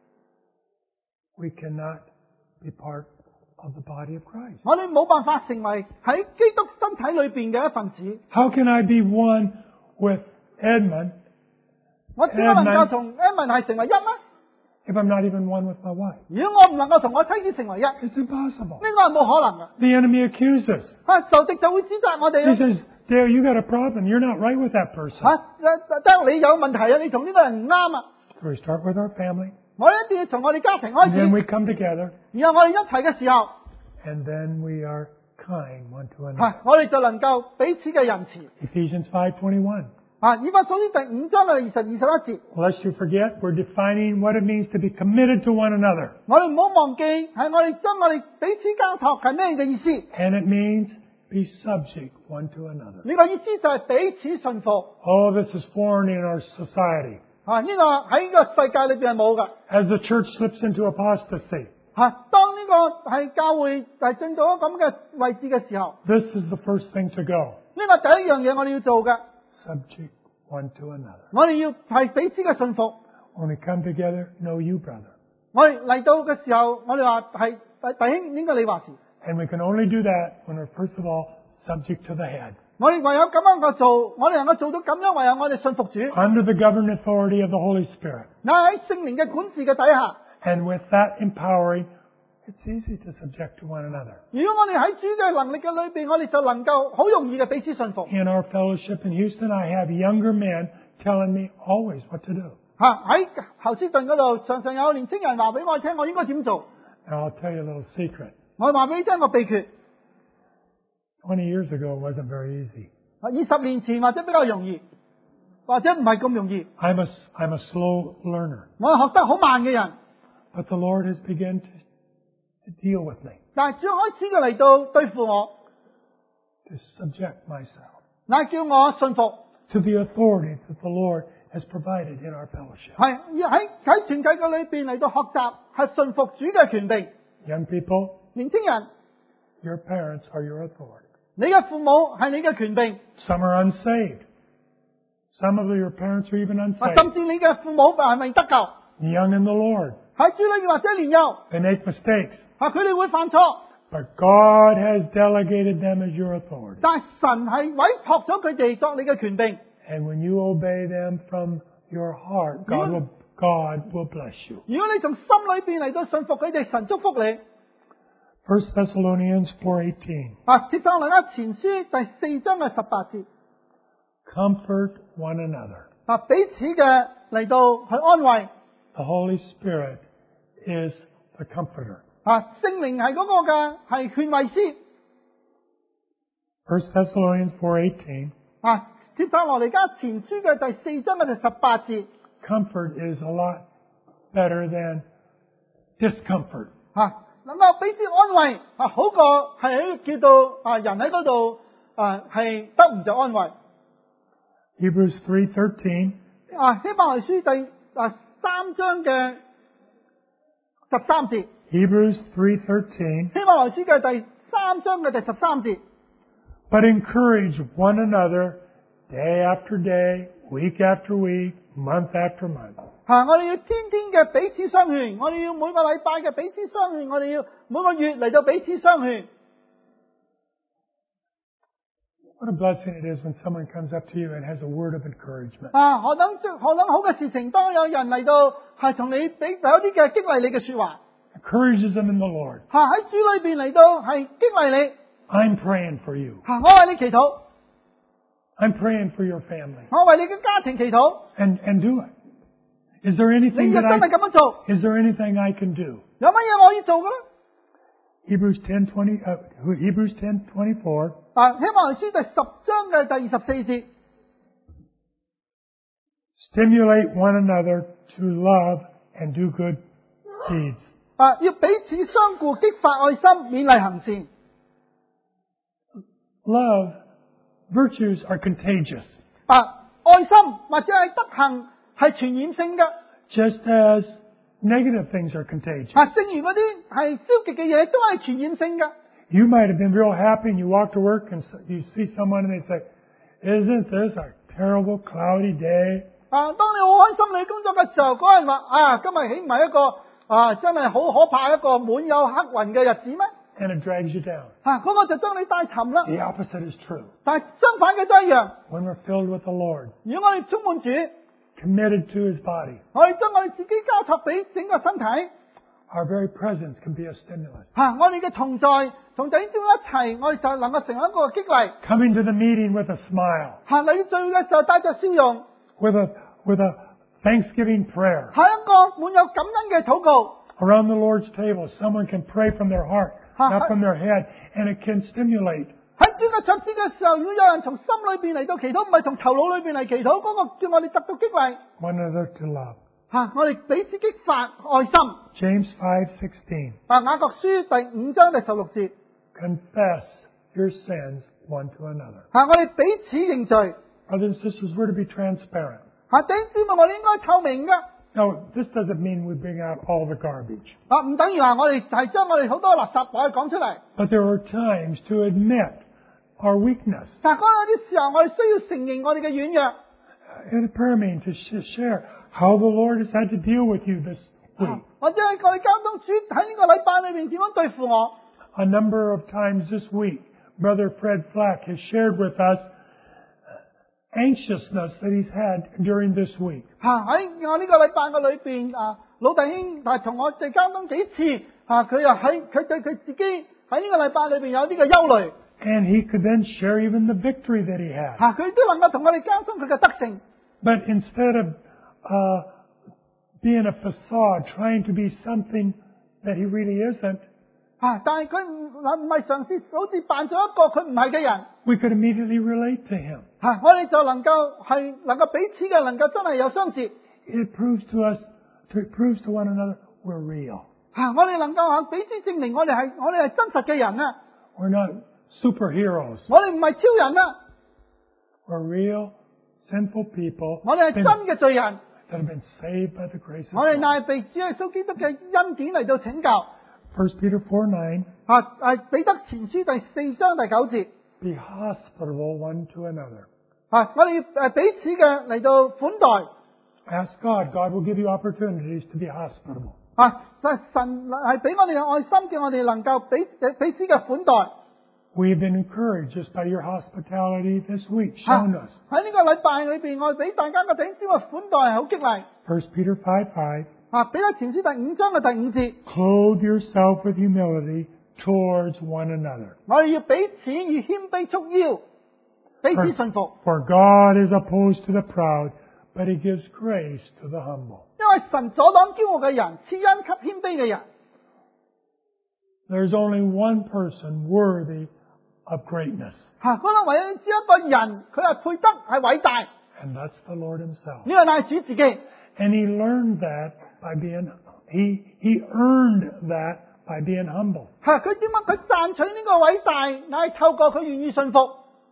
we cannot be part of the body of Christ. 我哋冇辦法成為喺基督身體裏邊嘅一份子。 How can I be one with Edmund 我點能夠同 Edmund 係成為一呢？ if I'm not even one with my wife? 如果我唔能夠同我妻子成為一，呢 It's impossible. 個係冇可能嘅。 The enemy accuses. 啊，仇敵就會指責我哋 He 啦。 says, Dale, you got a problem. You're not right with that person. 吓，得你有問題啊！你同呢個人唔啱啊！ So we start with our family, 我一定要從我哋家庭開 and then 始， we come together, 然後我哋一齊嘅時候， and then we are kind one to 吓 another. 我哋就能夠彼此嘅仁慈。 Ephesians five twenty-one. 啊，以弗所書第五章嘅二十二十一節， Lest you forget, we're defining what it means to be committed to one another. 我哋唔好忘記係我哋將我哋彼此交託係咩嘅意思？ And it means be subject one to another. 呢個意思就係彼此順服。 Oh, this is foreign in our society. 啊，呢個喺呢個世界裏邊係冇㗎。 As the church slips into apostasy, 吓，當呢個係教會係進到咁嘅位置嘅時候， this is the first thing to go. 呢個第一樣嘢我哋要做嘅， Subject one to another. 我哋要係彼此嘅順服。 When we come together, know you, brother. 我哋嚟到嘅時候，我哋話係弟弟兄應該你話事。 And we can only do that when we're first of all subject to the head. 我哋唯有咁樣嘅做，我哋能夠做到咁樣，唯有我哋信服主。 Under the government authority of the Holy Spirit. 嗱喺聖靈嘅管治嘅底下， And with that empowering, it's easy to subject to one another. 如果我哋喺主嘅能力嘅裏邊，我哋就能夠好容易嘅彼此信服。 In our fellowship in Houston, I have younger men telling me always what to do. 吓喺侯斯頓嗰度，常常有年青人話俾我聽，我應該點做？ Now I'll tell you a little secret. 我話俾你聽個秘訣。 Twenty years ago, it wasn't very easy. 二十年前或者比較容易，或者唔係咁容易。 I'm a, I'm a slow learner. 我係學得好慢嘅人， But the Lord has begun to, to deal with me, 但係主開始嘅嚟到對付我， to subject myself 乃叫我信服， to the authority that the Lord has provided in our fellowship. 係要喺喺團契嘅裏邊嚟到學習，係信服主嘅權柄。 Young people, 年青人， your parents are your authority. 你嘅父母係你嘅權柄， Some are unsaved. Some of your parents are even 啊 unsaved. 甚至你嘅父母係咪得救？ Young in the Lord. 喺主裏面或者年幼， They make mistakes. 啊佢哋會犯錯， But God has delegated them as your authority. 但係神係委託咗佢哋作你嘅權柄。 And when you obey them from your heart, God will, God will bless you. 如果你從心裏邊嚟到信服佢哋，神祝福你。 First Thessalonians four eighteen. 啊，帖撒羅尼迦前書第四章嘅十八節， Comfort one another. 啊彼此嘅嚟到去安慰。 The Holy Spirit is the comforter. 啊，聖靈係嗰個嘅係勸慰師。 First Thessalonians four eighteen. 啊，帖撒羅尼迦前書嘅第四章嘅第十八節， Comfort is a lot better than discomfort. 啊，能夠彼此安慰，啊好過係喺叫到啊人喺嗰度啊係得唔就安慰。 Hebrews three thirteen. 啊，希伯來書第啊三章嘅十三節， Hebrews three thirteen. 希伯來書嘅第三章嘅第十三節。 But encourage one another day after day, week after week, month after month. 吓、我哋要天天嘅彼此相勸，我哋要每個禮拜嘅彼此相勸，我哋要每個月嚟到彼此相勸。 What a blessing it is when someone comes up to you and has a word of encouragement. 啊，何等何等好嘅事情，當有人嚟到係同你俾有啲嘅激勵你嘅說話， Encourages them in the Lord. 吓、喺主裏邊嚟到係激勵你， I'm praying for you. 吓、我為你祈禱， I'm praying for your family. 我為你嘅家庭祈禱， And, and do it. Is there 你 anything 就 that 真係 I, 咁樣做。 is there anything I can do? 有乜嘢我可以做嘅咧？ Hebrews ten twenty, uh, Hebrews ten twenty-four. 啊，希伯來書第十章嘅第二十四節， Stimulate one another to love and do good deeds. 啊，要彼此相顧，激發愛心，勉勵行善。 Love, virtues are contagious. 啊，愛心或者係德行係傳染性嘅。 Just as negative things are contagious. 啊，正如嗰啲係消極嘅嘢都係傳染性嘅。 You might have been real happy and you walk to work and so- you see someone and they say, isn't this a terrible cloudy day? 啊，當你好開心你工作嘅時候，嗰人話啊，今日豈唔係一個啊真係好可怕一個滿有黑雲嘅日子咩？ And it drags you down. 啊，嗰、個就將你帶沉啦。 The opposite is true. 但係相反嘅都一樣。 When we're filled with the Lord, 如果我哋充滿主， committed to His body, 我哋將我哋自己交託俾整個身體。 our very presence can be a stimulus. 啊，我哋嘅同在同弟兄姊妹一齊，我哋就能夠成為一個激勵。 Coming to the meeting with a smile, 行禮聚嘅時候帶着笑容， with a, with a Thanksgiving prayer. 係一個滿有感恩嘅禱告。 Around the Lord's table, someone can pray from their heart, not from their head, and it can stimulate 喺主嘅桌子嘅時候，如果有人從心裏邊嚟到祈禱，唔係從頭腦裏邊嚟祈禱，嗰、那個叫我哋得到激勵。 one another to love. 吓、我哋彼此激發愛心。 James five sixteen. 啊，雅各書第五章第十六節。 Confess your sins one to another. 吓、我哋彼此認罪。 Brothers and sisters, we're to be transparent. 吓、弟兄姊妹，我哋應該透明噶。 Now, this doesn't mean we bring out all the garbage. 啊，唔等於話我哋係將我哋好多垃圾話講出嚟。 But there are times to admit our weakness. 但係嗰啲時候，我哋需要承認我哋嘅軟弱。 In a prayer meeting to sh- share how the Lord has had to deal with you this 啊 week. 或者喺我哋交通主喺呢個禮拜裏面點樣對付我？ A number of times this week, Brother Fred Flack has shared with us anxiousness that he's had during this week. 吓、喺我呢個禮拜嘅裏邊啊，老弟兄啊同我哋交通幾次啊，佢又喺佢對佢自己喺呢個禮拜裏邊有啲嘅憂慮。 And he could then share even the victory that he had. 吓、佢都能夠同我哋交通佢嘅得勝。 But instead of uh, being a facade, trying to be something that he really isn't, 吓、但係佢唔唔係嘗試好似扮咗一個佢唔係嘅人。 we could immediately relate to him. 吓、我哋就能夠係能夠彼此嘅能夠真係有相似。 It proves to us, to, it proves to one another, we're real. 吓、我哋能夠向彼此證明我哋係我哋係真實嘅人啊！ We're not superheroes. 我哋唔係超人啊！ We're real, sinful people 我哋係 been- 真嘅罪人。 that have been saved by the grace of 我哋 God. 乃係被主耶穌基督嘅恩典嚟到拯救。 First Peter four nine, 啊，係彼得前書第四章第九節。 be hospitable one to another. 啊，我哋誒彼此嘅嚟到款待。 Ask God. God will give you opportunities to be hospitable. 啊，但係神係俾我哋嘅愛心，叫我哋能夠彼彼此嘅款待。 We've been encouraged just by your hospitality this week, 啊 shown us. 喺呢個禮拜裏邊，我哋俾大家嘅頂尖嘅款待係好激勵。 First Peter five five, 啊，彼得前書第五章嘅第五節， clothe yourself with humility towards one another. 我哋要彼此以謙卑束腰，彼此順服。 For God is opposed to the proud, but he gives grace to the humble. 因為神阻擋驕傲嘅人，賜恩給謙卑嘅人。 There's only one person worthy of greatness, 吓，嗰度唯有只一個人，佢係配得係偉大，呢 and that's the Lord himself. 個乃係主自己。 And he learned that by being, he, he earned that by being humble. 吓，佢點解佢賺取呢個偉大，乃係透過佢願意信服。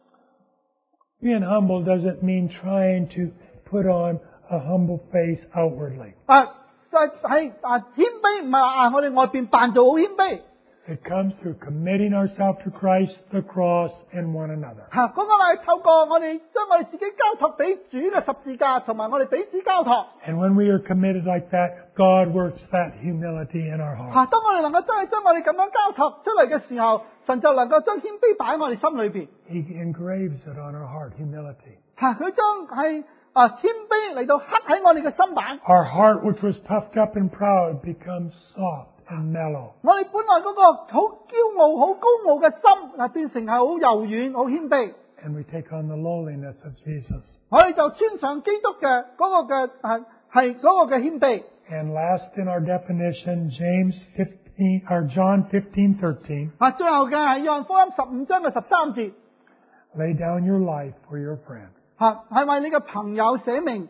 Being humble doesn't mean trying to put on a humble face outwardly. 啊，就係啊謙卑唔係話啊我哋外邊扮做好謙卑。 It comes through committing ourselves to Christ, the cross, and one another. 吓，嗰、個乃係透過我哋將我哋自己交託俾主嘅十字架，同埋我哋彼此交託。 And when we are committed like that, God works that humility in our 吓， heart. 當我哋能夠真係將我哋咁樣交託出嚟嘅時候，神就能夠將謙卑擺喺我哋心裏邊。 He engraves it on our heart, humility. 吓，佢將係啊謙卑嚟到刻喺我哋嘅心板。 Our heart, which was puffed up and proud, becomes soft and mellow. 我哋本來嗰個好驕傲、好高傲嘅心，嗱變成係好柔軟、好謙卑。 And we take on the lowliness of Jesus. 我哋就穿上基督嘅嗰個嘅係係嗰個嘅謙卑。 And last in our definition, James fifteen, or John fifteen thirteen, 啊，最後嘅係約翰福音十五章嘅十三節， lay down your life for your friend. 吓係為你嘅朋友捨命。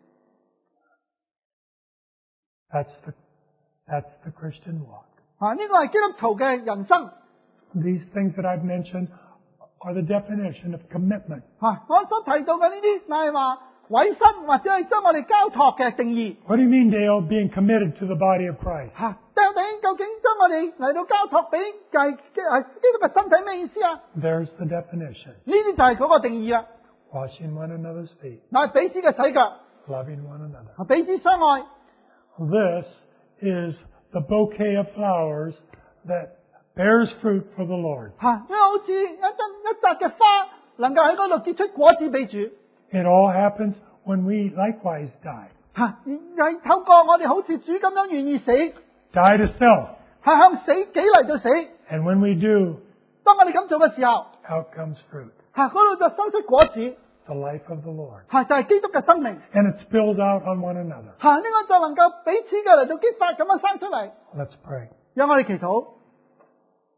That's the, that's the Christian walk. 啊，呢個係基督徒嘅人生。 These things that I've mentioned are the definition of commitment. 吓，我所提到嘅呢啲，乃係話委身或者係將我哋交託嘅定義。 What do you mean, Dale, being committed to the body of Christ? 吓，究竟究竟將我哋嚟到交託俾係係基督嘅身體咩意思啊？ There's the definition. 呢啲就係嗰個定義啦。 Washing one another's feet, 乃係彼此嘅洗腳， loving one another. 啊彼此相愛。 This is the bouquet of flowers that bears fruit for the Lord. 吓，因為好似一陣一扎嘅花，能夠喺嗰度結出果子俾主。 It all happens when we likewise die. 吓，係透過我哋好似主咁樣願意死，係 Die to self. 向死己嚟到死。 And when we do, 當我哋咁做嘅時候， out comes fruit. 吓嗰度就生出果子， The life of the Lord. 吓就係基督嘅生命。 And it spills out on one another. 吓呢個就能夠彼此嘅嚟到激發咁樣生出嚟。 Let's pray. 讓我哋祈禱。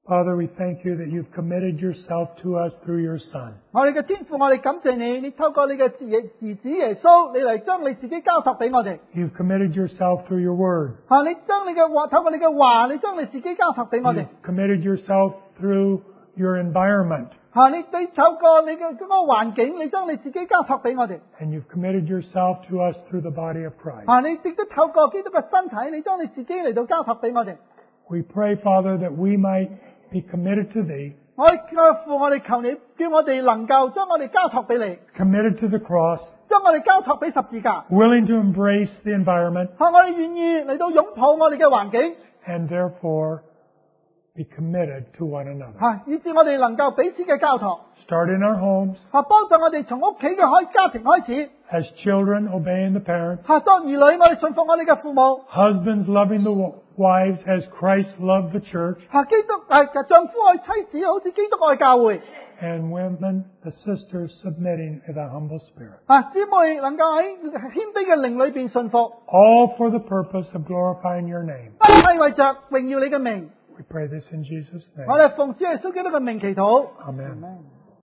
Father, we thank you that you've committed yourself to us through your Son. 我哋嘅天父，我哋感謝你，你透過你嘅兒兒子耶穌，你嚟將你自己交託俾我哋。 You've committed yourself through your word. 啊，你將你嘅話，透過你嘅話，你將你自己交託俾我哋。 You've committed yourself through your environment. 啊，你你透過你嘅嗰個環境，你將你自己交託俾我哋。 And you've committed yourself to us through the body of Christ. 啊，你亦都透過基督嘅身體，你將你自己嚟到交託俾我哋。 We pray, Father, that we might be committed to thee, 我哋嘅父，我哋求你，叫我哋能夠將我哋交託俾你， committed to the cross, 將我哋交託俾十字架。 willing to embrace the environment, 啊，我哋願意嚟到擁抱我哋嘅環境， and therefore be committed to one another. 啊，以致我哋能夠彼此嘅交託， Start in our homes, 啊，幫助我哋從屋企嘅開家庭開始， as children obeying the parents, 啊，作兒女我哋信服我哋嘅父母， husbands loving the w- wives as Christ loved the church, 啊，基督誒丈夫愛妻子，好似基督愛教會， and women, the sisters, submitting with a humble spirit. 啊，姊妹能夠喺謙卑嘅靈裏邊信服， All for the purpose of glorifying your name. 係為着榮耀你嘅名。 We pray this in Jesus' 我 name. 哋奉主耶穌基督嘅名祈禱。 Amen. Amen